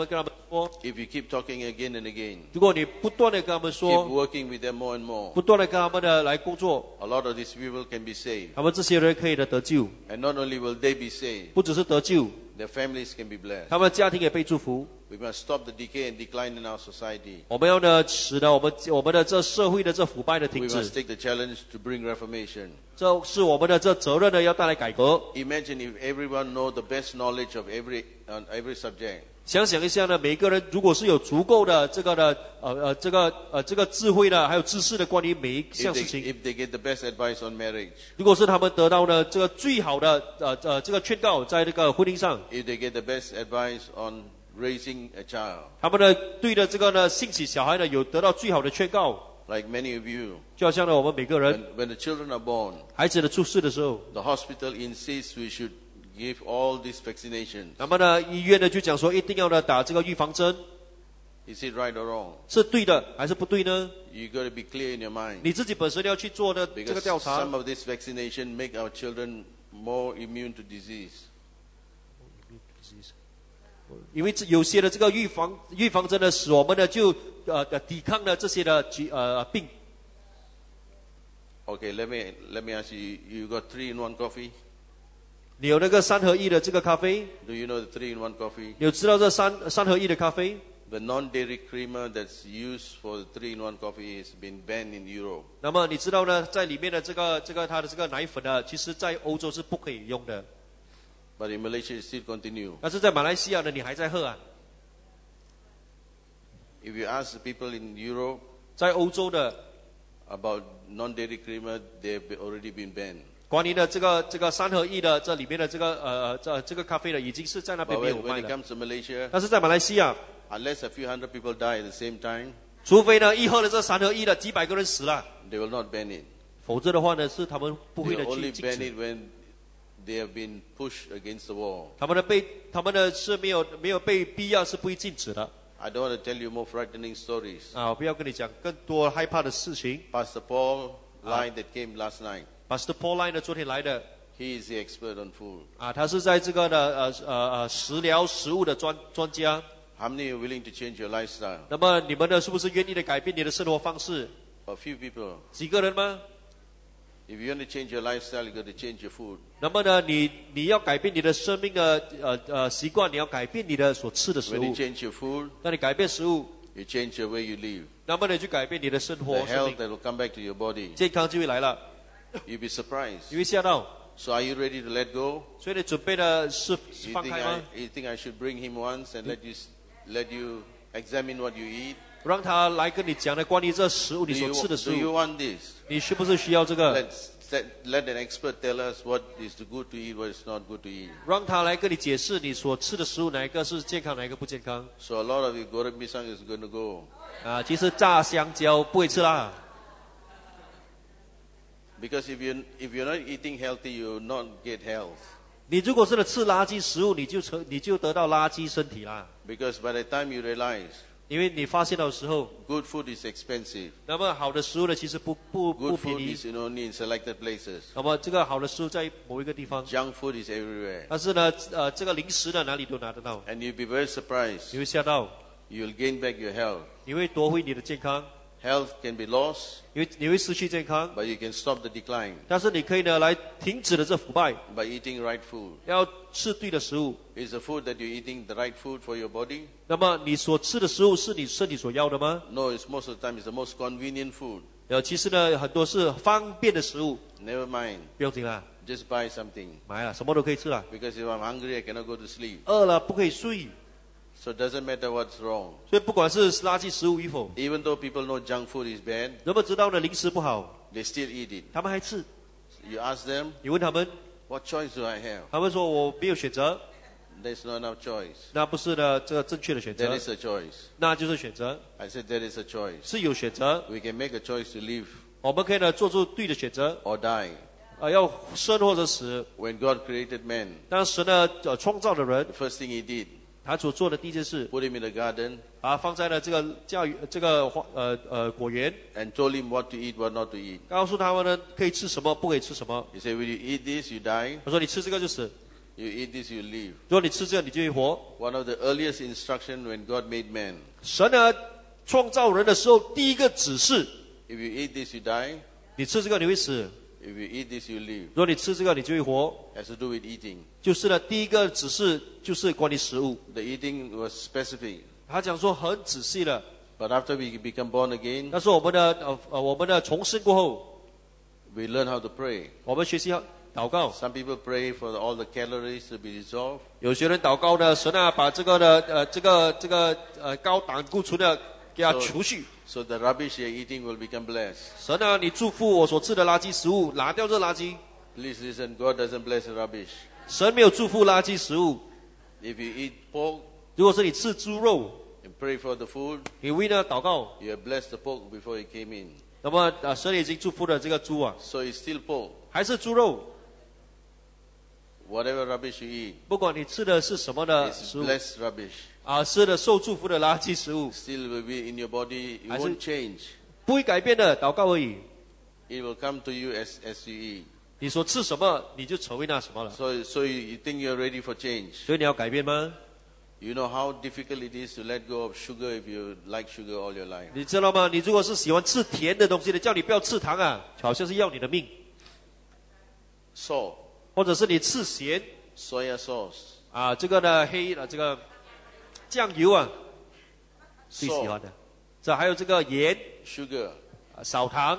说， if you keep talking again and again, 如果你不断的跟他们 keep 说， working with them more and more, 不断的跟他们的来工作， a lot of these people can be saved. 他们这些人可以的得救， And not only will they be saved, 不只是得救， their families can be blessed. 他们的家庭也被祝福。 We must stop the decay and decline in our society. 我们要呢，使得我们的这社会的这腐败的 We 停 must 止， take the challenge to bring reformation. 这是我们的这责任呢，要带来改革。 Imagine if everyone know the best knowledge of on every subject. 想想一下呢，每一个人如果是有足够的这个的这个智慧的，还有知识的关于每一 If 项事 they, 情， if they get the best advice on marriage, 如果是他们得到呢这个最好的这个劝告，在这个婚姻上， if they get the best advice on raising a child, 他们呢对的这个呢兴起小孩呢有得到最好的劝告， like many of you, 就好像呢我们每个人 when the children are born, 孩子的出世的时候， the hospital insists we should give all these vaccinations. 那么呢医院呢就讲说一定要呢打这个预防针， Is it right or wrong? 是对的还是不对呢？ You got to be clear in your mind. 你自己本身要去做的这个 Because 调查 some。of this vaccination make our children more immune to disease. 因为有些的这个预防针呢，使我们呢就抵抗了这些的病。 Okay, let me ask you. You got 3-in-1 coffee? 你有那个3合1的这个咖啡， Do you know the 3-in-1 coffee? 你有知道这三合1的咖啡？ The non-dairy creamer that's used for the 3-in-1 coffee has been banned in Europe. 那么你知道呢，在里面的这个它的这个奶粉呢，其实在欧洲是不可以用的， But in Malaysia, it still continue. 但是在马来西亚呢，你还在喝啊。 If you ask the people in Europe 在欧洲的 about non-dairy creamer, they've already been banned. 关于的这个3合1的这里面的这个咖啡呢，已经是在那 But 边没有 when 卖 it 的。 comes to Malaysia, 但是在马来西亚， unless a few hundred people die at the same time, 除非呢一喝了这3合1的几百个人死了， they will not ban it. 否则的话呢，是他们不 They 会的 will 去 only 禁 ban 止。 it when they have been pushed against the wall. 他们的是没有被逼要是不会禁止的 I don't want to tell you more frightening stories. 啊！我不要跟你讲更多害怕的事情。 Pastor Paul Line that came last night, Pastor Paul Line 呢，昨天来的 he is the expert on food. 啊，他是在这个的食疗食物的专家。 How many are willing to change your lifestyle? 那么你们呢，是不是愿意的改变你的生活方式？ A few people. 几个人吗？ If you want to change your lifestyle, you got to change your food. 那么呢，你要改变你的生命的习惯，你要改变你的所吃的食 When you 物。 change your food, 当你改变食物， you change the way you live. 那么你就改变你的生 The 活生 health 命， that will come back to your body. 健康就会来了。 You'll be surprised. 你会吓到， So are you ready to let go? 所以你准备的是 You 放 think 开吗？ you think I should bring him once and let you examine what you eat? 让他来跟你讲的关于这食物， Do 你所吃的食 you 物， want this? 你是不是需要这个？ Let an expert tell us what is good to eat, what is not good to eat. 让他来跟你解释你所吃的食物哪一个是健康，哪一个不健康 So a lot of you goreng pisang is going to go 啊？其实炸香蕉不会吃啦， because if you're not eating healthy, you will not get health. 你如果是吃垃圾食物，你就得到垃圾身体啦。 Because by the time you realize 因为你发现到的时候， good food is expensive, 那么好的食物呢，其实不 good 便 food 宜。 is only in selected places. 那么这个好的食物在某一个地方， Junk food is everywhere, 但是呢，这个零食呢哪里都拿得到， and you'll be very surprised. 你会吓到， You'll gain back your health. 你会夺回你的健康， Health can be lost, 你会失去健康， but you can stop the decline 但是你可以呢来停止了这腐败， by eating right food. 要吃对的食物。 Is the food that you're eating the right food for your body? 那么你所吃的食物是你身体所要的吗？ No, it's most of the time it's the most convenient food. 其实呢很多是方便的食物， Never mind, 不用紧啦， just buy something. 买了什么都可以吃了。 Because if I'm hungry, I cannot go to sleep. 饿了不可以睡， So it doesn't matter what's wrong. 所以不管是垃圾食物与否， Even though people know junk food is bad, 人们知道呢零食不好， they still eat it. 他们还吃。 You ask them, 你问他们， what choice do I have? 他们说我没有选择， There's not enough choice. 那不是呢这个正确的选 There 择， is a choice. 那就是选择， I said there is a choice. 是有选择， We can make a choice to live 我们可以呢做出对的选择， or die. 要生或者死。 When God created man, 当神呢创造的人， the first thing he did, 他所做的第一件事， put him in the garden 放在了这个果园， and told him what to eat, what not to eat. 告诉他们呢可以吃什么，不可以吃什么。 He said, when you eat this, you die. 他说你吃这个就死， You eat this, you live. 如果你吃这个，你就会活。 One of the earliest instruction when God made man. 神呢创造人的时候，第一个指示， If you eat this, you die. 你吃这个你会死。 If you eat this, you live. 如果你吃这个，你就会活。 Has to do with eating. 就是呢，第一个指示就是关于食物。 The eating was specific. 他讲说很仔细的。 But after we become born again, 但是我们的重生过后， we learn how to pray. 我们学习要祷告。 Some people pray for all the calories to be dissolved. 有些人祷告呢，神啊，把这个高胆固醇的给它除去。 So the rubbish you're eating will become blessed. 神啊，你祝福我所吃的垃圾食物，拿掉这垃圾。 Please listen, God doesn't bless the rubbish. 神没有祝福垃圾食物。 If you eat pork 如果是你吃猪肉， and pray for the food, 你为了祷告， you have blessed the pork before it came in. 那么神已经祝福了这个猪啊， So it's still pork. 还是猪肉。 Whatever rubbish you eat, 不管你吃的是什么的 it's 食物 blessed rubbish. 啊，吃的受祝福的垃圾食物， Still will be in your body. It 还是- won't change. 不会改变的，祷告而已。 It will come to you as you eat. 你所吃什么，你就成为那什么了。 So you think you're ready for change. 所以你要改变吗？ You know how difficult it is to let go of sugar if you like sugar all your life. 你知道吗？你如果是喜欢吃甜的东西的，叫你不要吃糖啊，好像是要你的命。 Salt, 或者是你吃咸 soya sauce, 啊，这个呢这个酱油啊，最喜欢 salt, 的。这还有这个盐 sugar. 啊，少糖，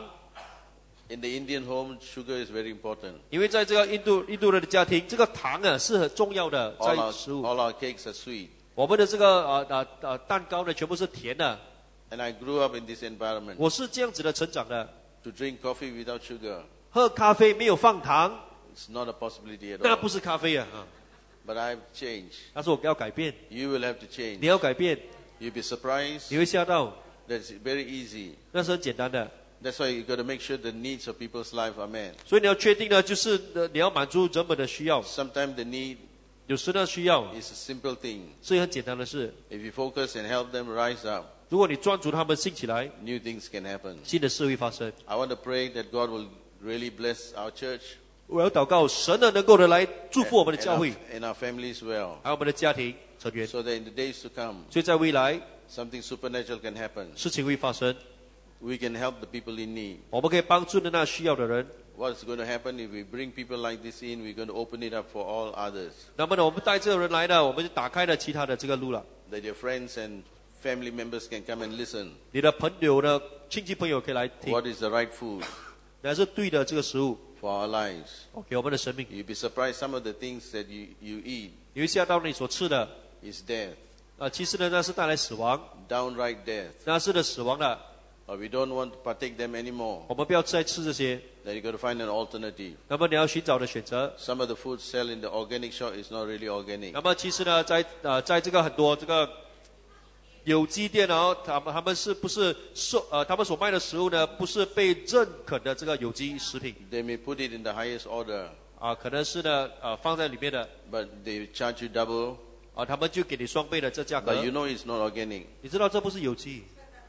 In the Indian home, sugar is very important. 因为在这个印度人的家庭，这个糖啊是很重要的， All 在 our, 食物。 all our cakes are sweet. 我们的这个蛋糕呢，全部是甜的。 And I grew up in this environment. 我是这样子的成长的， To drink coffee without sugar, 喝咖啡没有放糖， it's not a possibility at 那 all. 不是咖啡啊。 But I've changed. 但是我要改变， You will have to 你 change. 要改变， You'll be surprised. 你会吓到， That's very easy. 那是很简单的。 That's why you got to make sure the needs of people's life are met. 所以你要确定呢，就是你要满足人们的需要。 Sometimes the need 有时呢需要 is a simple thing. 是很简单的事， If you focus and help them rise up, 如果你专注他们兴起来， new things can happen. 新的事会发生。 I want to pray that God will really bless our church 我要祷告，神呢能够的来祝福我们的 and 教会， and our families well, 还有我们的家庭成员。 so that in the days to come, 所以在未来， something supernatural can happen. 事情会发生， We can help the people in need. 我们可以帮助那需要的人。 What's going to happen if we bring people like this in? We're going to open it up for all others. 那么呢，我们带这个人来呢，我们就打开了其他的这个路了。 That your friends and family members can come and listen. 你的朋友呢，亲戚朋友可以来听， What is the right food 那是对的这个食物， for our lives? 给我们的生命。 You'll be surprised some of the things that you eat 你会吓到你所吃的 is death, 其实呢，那是带来死亡， downright death. 那是的死亡的。 Or we don't want to partake them anymore. 我们不要再吃这些， Then you got to find an alternative. 那么你要寻找的选择。 Some of the food sell in the organic shop is not really organic. 那么其实呢，在这个很多这个有机店哦，他们是不是他们所卖的食物呢，不是被认可的这个有机食品 They may put it in the highest order, 啊，可能是呢放在里面的 but they charge you double. 啊，他们就给你双倍的这价格 But。you know it's not organic. 你知道这不是有机，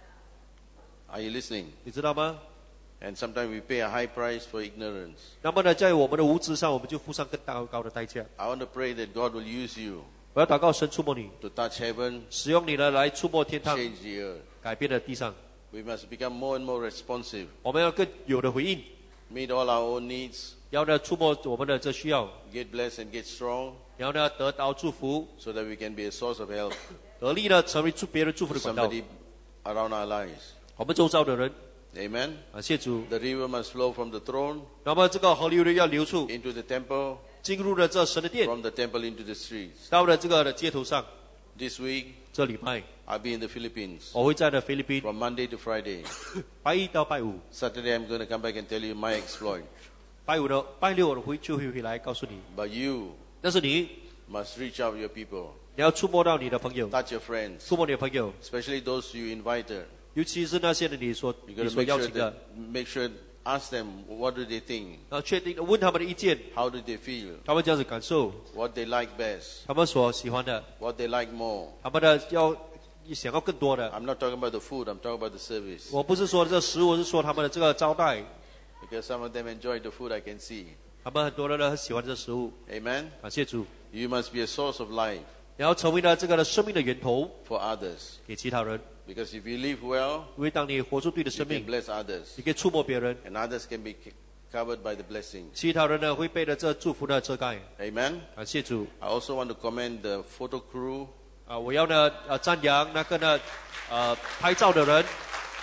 Are you listening? 你知道吗？ And sometimes we pay a high price for ignorance. 那么呢，在我们的无知上，我们就付上更高的代价。 I want to pray that God will use you 我要祷告神触摸你， to touch heaven, 使用你呢来触摸天堂， change the earth. 改变了地上。 We must become more and more responsive, 我们要更有的回应， meet all our own needs, 要呢触摸我们的这需要， get blessed and get strong, 然后呢得到祝福， so that we can be a source of help 得力呢成为别人祝福 to 的管道。 somebody around our lives. 我们周遭的人 Amen. 谢主。 The river must flow from the throne 那么这个河流呢要流出， into the temple, 进入了这神的殿， from the temple into the streets. 到了这个的街头上。 This week, 这礼拜 I'll be in the Philippines 我会在的菲律宾， from Monday to Friday. 拜一到拜五， Saturday, I'm going to come back and tell you my exploit. 拜六我就会回来告诉你。 But you 但是你 must reach out to your people, 要触摸到你的朋友， touch your friends, 触摸你的朋友， especially those you invited. 尤其是那些人你 You 所 got to 所 make 邀 sure 请的， make sure, ask them what do they think, 然后确定问他们的意见， how do they feel, 他们这样子感受， what they like best, 他们所喜欢的， what they like more. 他们的想要更多的。 I'm not talking about the food, I'm talking about the service. 我不是说这食物，是说他们的这个招待， Because some of them enjoy the food, I can see. 他们很多人呢很喜欢这食物。 Amen. 感谢主， You must be a source of life 然后成为了这个的生命的源头 for others. 给其他人。 Because if you live well, 因为当你活出对的 you 生 can 命， bless others. 你可以触摸别人， And others can be covered by the blessing. 其他人呢会被的这祝福呢遮盖。 Amen. 感谢主 I also want to commend the photo crew. 啊！我要呢赞扬那个呢拍照的人。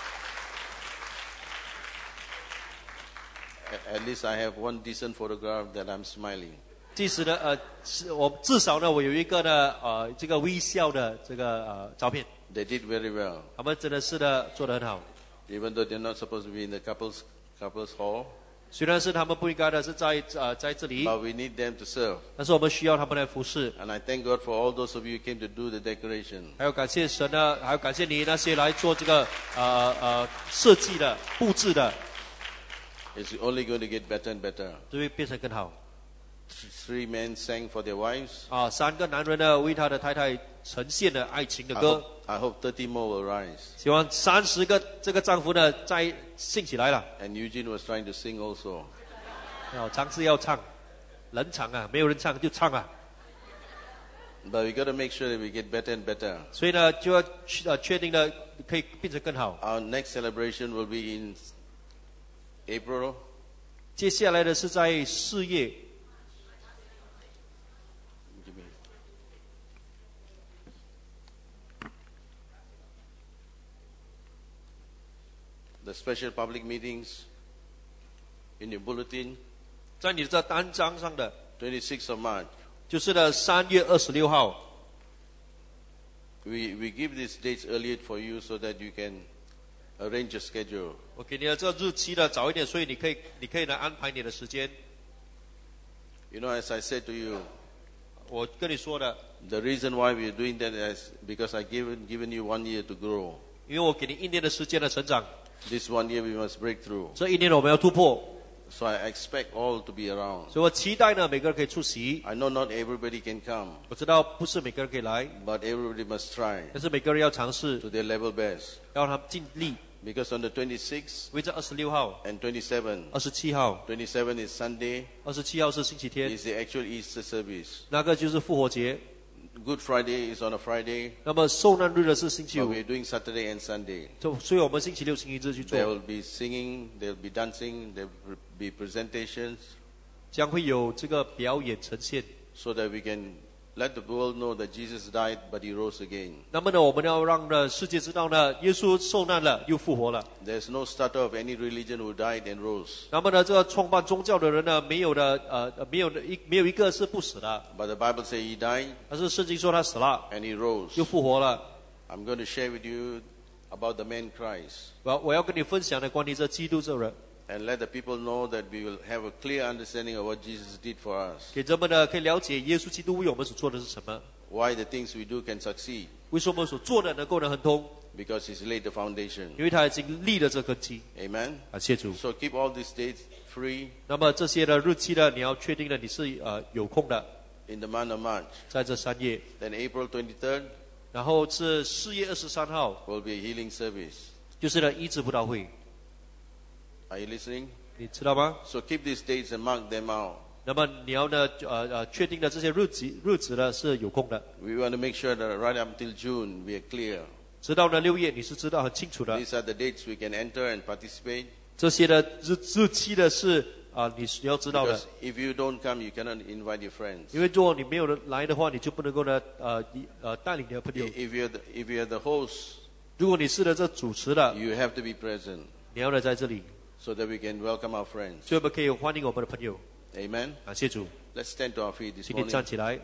At least I have one decent photograph that I'm smiling. 即使呢我至少呢我有一个呢这个微笑的这个照片。 They did very well. 他们真的是呢做得很好。 Even though they're not supposed to be in the couples hall, 虽然是他们不应该的是在这里， but we need them to serve. 但是我们需要他们来服侍。 And I thank God for all those of you who came to do the decoration. 还有感谢神呢，还有感谢你那些来做这个设计的布置的， It's only going to get better and better. 就会变成更好。 Three men sang for their wives. 3个男人呢为他的太太呈现了爱情的 I 歌。 hope 30 more will rise. 希望30个这个丈夫呢再兴起来了。 And Eugene was trying to sing also. 尝试要唱，人唱啊，没有人唱就唱啊。 But we got to make sure that we get better and better. 所以呢，就要确定的可以变成更好。 Our next celebration will be in April. 接下来的是在4月。 The special public meetings in your bulletin, 在你的单张上的， 26th of March. 就是呢3月26号。 We give these dates earlier for you so that you can arrange your schedule. 我给你的这个日期呢早一点，所以你可以来安排你的时间。 You know, as I said to you, 我跟你说的， the reason why we are doing that is because I given you 1 year to grow. 因为我给你1年的时间的成长， This 1 year we must break through. 这1年我们要突破， So I expect all to be around. 所以我期待呢每个人可以出席。 I know not everybody can come, 我知道不是每个人可以来， but everybody must try 但是每个人要尝试， to their level best. 要让他们尽力。 Because on the 26th 因为这26号、 and 27th, 27号、 27 is Sunday, 27号是星期天， is the actual Easter service. 那个就是复活节。 Good Friday is on a Friday, 那么受难日的是星期 but 五， we're doing Saturday and Sunday. 所以我们星期六、星期日去 There 做， will be singing, there will be dancing, there will be presentations, 将会有这个表演呈现。 so that we can let the world know that Jesus died, but he rose again. 那么呢，我们要让呢世界知道呢，耶稣受难了又复活了。 There's no starter of any religion who died and rose. 那么呢，这个创办宗教的人呢，没有一个是不死的， But the Bible says he died 但是圣经说他死了 and he rose. 又复活了。 I'm going to share with you about the man Christ 我要跟你分享的关于这基督这人， and let the people know that we will have a clear understanding of what Jesus did for us. 给人们呢可以了解耶稣基督为我们所做的是什么， Why the things we do can succeed. 为什么我们所做的能够亨通， Because he's laid the foundation. 因为他已经立了这根基。 Amen. 感谢主。 So keep all these dates free 那么这些的日期呢，你要确定的你是有空的， in the month of March. 在这3月， Then April 23rd 然后是4月23号， will be a healing service. 就是呢医治布道会， Are you listening? 你知道吗？ So keep these dates and mark them out. 那么你要呢确定的这些日子呢是有空的， We want to make sure that right up until June we are clear. 直到呢6月你是知道很清楚的。 These are the dates we can enter and participate. 这些的日期的是你要知道的 Because，if you don't come, you cannot invite your friends. 因为如果你没有人来的话，你就不能够呢带领你的朋友。 If you're the host, 如果你是的这主持的， you have to be present 你要呢在这里， so that we can welcome our friends. 所以我们可以欢迎我们的朋友。 Amen. 感谢主， Let's stand to our feet this 请你 morning. 站起来，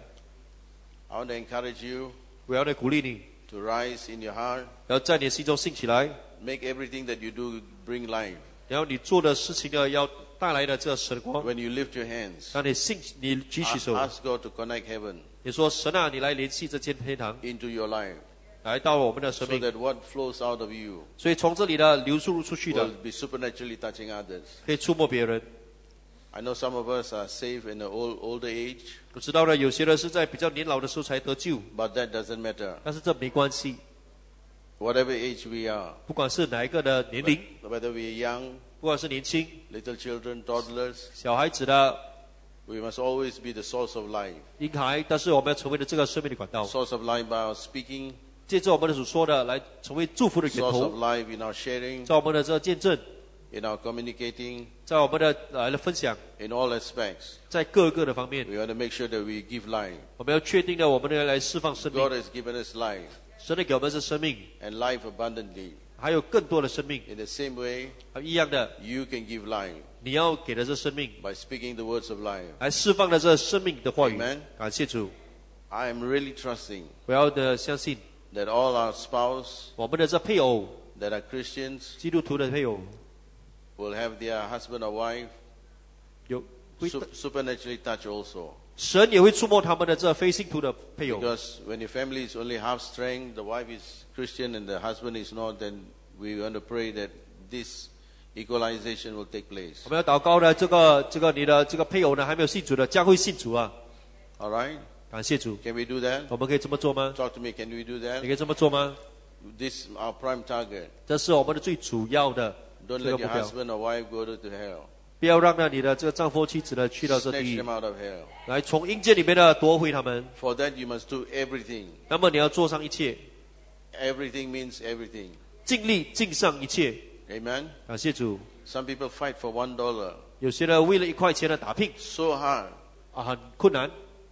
I want to encourage you 我要来鼓励你， to rise in your heart. 要在你心中兴起来， Make everything that you do bring life. 然后你做的事情呢要带来的这个神光。 When you lift your hands, 当你你举起手， ask God to connect heaven 你说神啊，你来联系这间天堂， into your life 来到我们的生 so 命， that what flows out of you 所以从这里呢流出去 will 的， be supernaturally touching others. 可以触摸别人。 I know some of us are saved in the older age, 我知道呢，有些人是在比较年老的时候才得救， but that doesn't matter. 但是这没关系， Whatever age we are, 不管是哪一个的年龄， whether we are young, 不管是年轻、 little children, toddlers, 小孩子的、 We must always be the source of life. 婴孩，但是我们要成为了这个生命的管道， Source of life by our speaking, 借着我们的所说的来成为祝福的源 source of 头， life in our sharing, 在我们的这个见证， in our communicating, 在我们的来的分享， in all aspects. 在各个的方面， We want to make sure that we give life. 我们要确定的，我们要来释放生 God 命， has given us life 神的给我们是生命， and life abundantly. 还有更多的生命。 In the same way, 一样的， you can give life 你要给的这生命， by speaking the words of life. 来释放的这生命的话语 Amen.。 感谢主， I am really trusting 我要的相信 that all our spouse 我们的这配偶， that are Christians 基督徒的配偶， will have their husband or wife 有会 supernaturally touch also. 神也会触摸他们的这非信徒的配偶。 Because when your family is only half strength, the wife is Christian and the husband is not, then we want to pray that this equalization will take place. 我们要祷告的这个你的这个配偶呢还没有信主的，将会信主啊！ All right? 感谢主， Can we do that? 我们可以这么做吗？ Talk to me. Can we do 你 that? 可以这么做吗？ This is our prime target. 这是我们的最主要的 Don't 这个 let 目 your 标， husband or wife go to hell. 不要让你的这个丈夫妻子呢去到这 Snatch 地狱 them，out of hell. 来从阴间里面呢夺回他们。 For that, you must do everything. 那么你要做上一切， Everything means everything. 尽力尽上一切。 Amen? 感谢主。 Some people fight for $1. 有些人为了1块钱的打拼 So hard. 啊，很困难，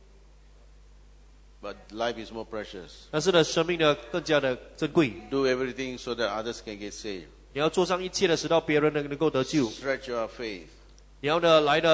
But life is more precious. 但是呢，生命呢更加的珍贵。 Do everything so that others can get saved. 你要做上一切的，使到别人能够得救。 Stretch your faith. 你要呢来，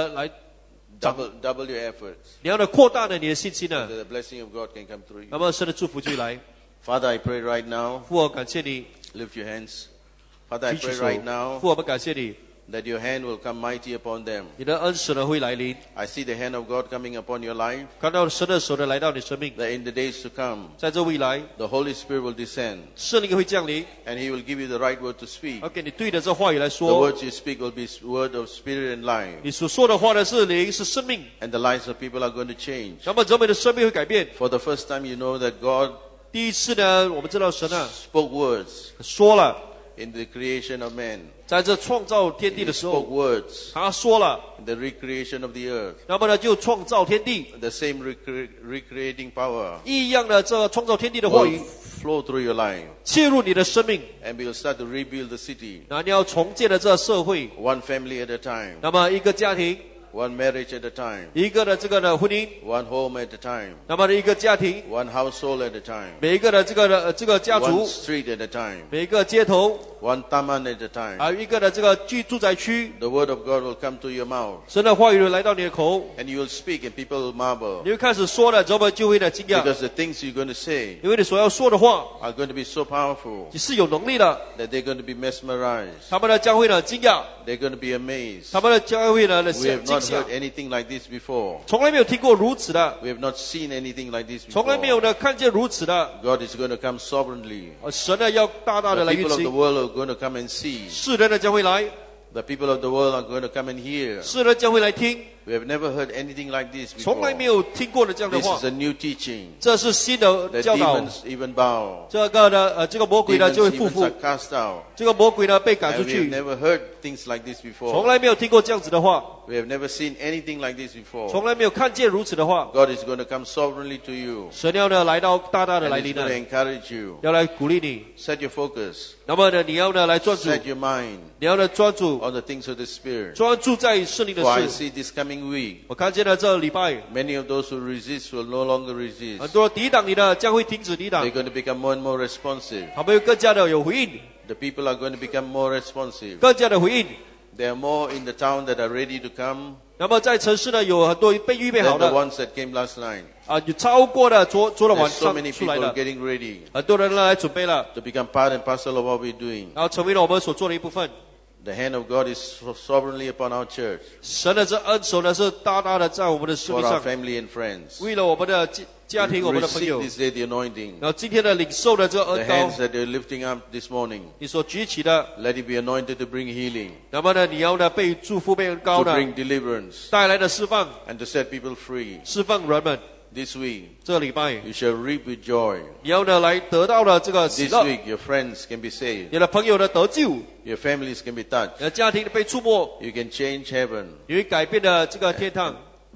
Double your efforts 你要呢扩大呢你的信心 so 呢 that，the blessing of God can come through 那 you. 么神的祝福就会来。 Father, I pray right now. 父，我感谢你， Lift your hands. Father, I 举起 pray 手 right。now 父，我们感谢你， that your hand will come mighty upon them. 你的恩使呢会来临， I see the hand of God coming upon your life. 看到神的手呢来到你生命， That in the days to come, 在这未来， the Holy Spirit will descend 圣灵会降临， and He will give you the right word to speak. 要给你对的这话语来 The 说。 words you speak will be word of spirit and life. 你所说的话呢是灵，是生命， And the lives of people are going to change. 那么人们的生命会改变。 For the first time, you know that God 第一次呢，我们知道神啊 spoke words 说了， in the creation of man. 在这创造天地 He 的时 spoke 候， words 他说了， in the recreation of the earth. 那么呢就创造天地， The same recreating power 一样的这创造天地的话 will 语 flow through your life. 切入你的生命， And we will start to rebuild the city. 然后你要重建的这社会， One family at a time. 那么一个家庭， One marriage at a time. 一个的这个的婚姻， One home at a time. 那么的一个家庭， One household at a time. 每一个的这个家 One 族， street at a time. 每一个街头， One taman at a time. 还有一个的这个住宅区， The word of God will come to your mouth. 神的话语来到你的口， And you will speak and people will marvel. 你会开始说了，人们就会的惊讶， Because the things you're going to say 因为你所要说的话， are going to be so powerful 你是有能力的， that they're going to be mesmerized. 他们的将会呢惊讶， They're going to be amazed. 他们的将会呢 We 惊 have not 吓 heard，anything like this before. 从来没有听过如此的， We have not seen anything like this 从来没有 before. 呢看见如此的， God is going to come sovereignly. 神呢要大大的 The 来运 people of the 行， world are going to come and see. 世人呢将会来， The people of the world are going to come and hear. 世人将会来听， We have never heard anything like this 从来没 before. 有听过的这样的 This 话 is，a new teaching. 这是新的 The 教导， demons even bow. 这个的这个魔鬼呢 Demons 就会复 even 复 are，cast out. 这个魔鬼呢被赶 And 出 we have 去， never heard things like this 从 before. 来没有听过这样子的话， We have never seen anything like this 从 before. 来没有看见如此的话， God is going to come sovereignly to you. 神要呢来到大大的 And 来 He's 临 going 呢 to，encourage you. 要来鼓励你， Set your focus. 那么呢你要呢来专注， Set your mind 你要呢专注， on the things of the Spirit. 专注在圣灵的 For I 事。 see this coming week, 我看见了这礼拜， many of those who resist will no longer 很 resist. 多抵挡你的将会停止抵挡 They're，going to become more and more responsive. 他们会更加的有回应， The people are going to become more responsive. 更加的回应。 There are more in the town that are ready to come 那么在城市呢，有很多被预备好 than the 的 ones that came last night. 啊，有超过了昨天晚 There's so 上 many 出来 people 的， getting ready 很多人呢来准备了， to become part and parcel of what we're doing. 然后成为了我们所做的一部分。 The hand of God is sovereignly upon our church 神的这恩手呢是大大的在我们的生 for 命 our 上， family and friends. 为了我们的家庭、我们的朋 Receive 友。 this day the anointing. 然后今天的领受的这个 The 恩膏 hands，that you're lifting up this morning, 你所举起的， let it be anointed to bring healing, 那么呢，你要呢被祝福、被恩 to 膏呢 bring deliverance, 带来的释放， and to set people free. 释放人们。 This week, 这个礼拜， you shall reap with joy. 你要呢来得到了这个喜 This 乐， week, your friends can be saved. 你的朋友的得救， Your families can be touched. 你的家庭被触摸， You can change heaven 你会改变的这个天堂，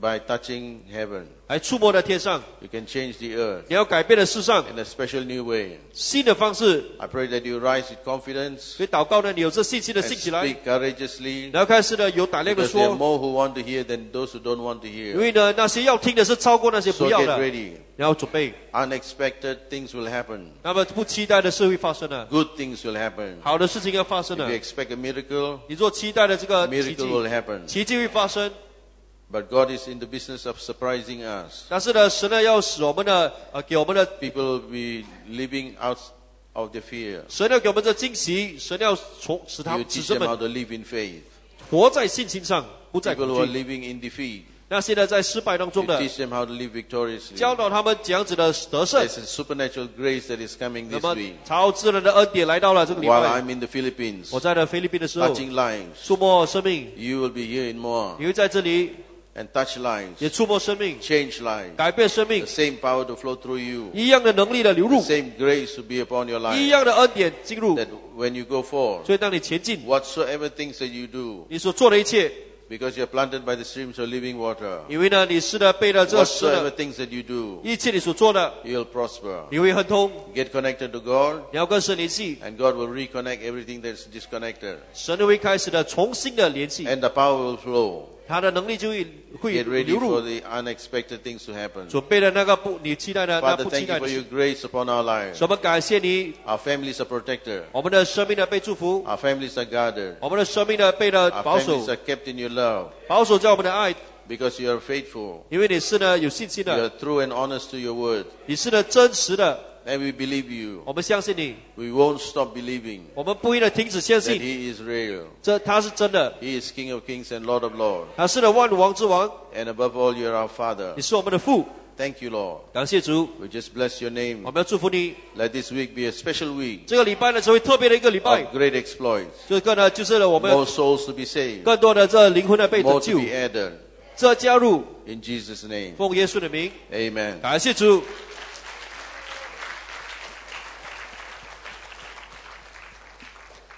by touching heaven. 来触摸在天上， You can change the earth 你要改变的世上 in a special new way. 新的方式。 I pray that you rise with confidence 所以祷告呢，你有这信心的 and 兴起来， speak courageously, 然后开始呢有胆量的 because there are 说， more who want to hear than those who don't want to 因 hear. 为呢那些要听的是超过那些 So 不要 get 的， ready. 然后准备。 Unexpected things will happen. 那么不期待的事会发生的， Good things will happen. 好的事情要发生 If you 的。 expect a miracle, 你做期待的这个 a 奇 miracle will 迹， happen. 奇迹会发生。 But God is in the business of surprising us. 但是呢，神呢要使我们的给我们的 People will be living out of their fear. 神要给我们这惊喜，神要使他 You 们使 teach 神 them how 们 to live in faith. 活在信心上，不再 People 恐 who are 惧。 living in defeat, 那些呢在失败当 you 中的， teach them how to live victoriously. 教导他们怎样子的得胜。 There's a supernatural grace that is coming 那 this 么 week. 超自然的恩典来到了这个礼 While 拜。 I'm in the Philippines, 我在菲律宾的时候， touching lives, 触摸生命， you will be here in more 你会在这里 and touch lives, 也触摸生命， change lives. 改变生 The 命， same power to flow through you, 一样的能力的流 the 入， same grace to be upon your 一 life. 样的恩典进入。 That when you go forward, 所以当你前进， whatsoever things that you do, 你所做的一切， because you're planted by the streams of living water, 因为呢你是的背了这石 whatsoever 的， things that you do, 一切你所做的， you'll prosper. 你会亨通。 Get connected to God, 你要跟神联系， and God will reconnect everything that's disconnected. 神就会开始的重新的联系， And the power will flow. 他的能力就会 Get ready 流 for 入。 the unexpected things to happen. 准备的那个不你期待的那 Father, 不期 thank you 待的 for 事 your，grace upon our lives. 我们感谢你， Our families are protected. 我们的生命呢被祝福， Our families are guarded. 我们的生命呢被了 Our 保守 families，are kept in your love 保守在我们的爱， because you are faithful. 因为你是呢有信心 You 的， are true and honest to your word. 你是呢真实的， And we believe you. 我们相信你， We won't stop believing 我们不会的停止相 that 信， He is real. 这他是真的， He is King of kings and Lord of lords. 他是的万王之王， And above all, you are our Father. 你是我们的父， Thank you, Lord. 感谢主， We just bless your 我 name. 们要祝福你。 Let this week be a special week 这个礼拜呢成为特别的一个礼拜， of great exploits. 这个呢就是呢我们 More souls to be saved. 更多的这灵魂的被拯 More to 救， be added. 这加入 In Jesus' name. 奉耶稣的名， Amen. 感谢主。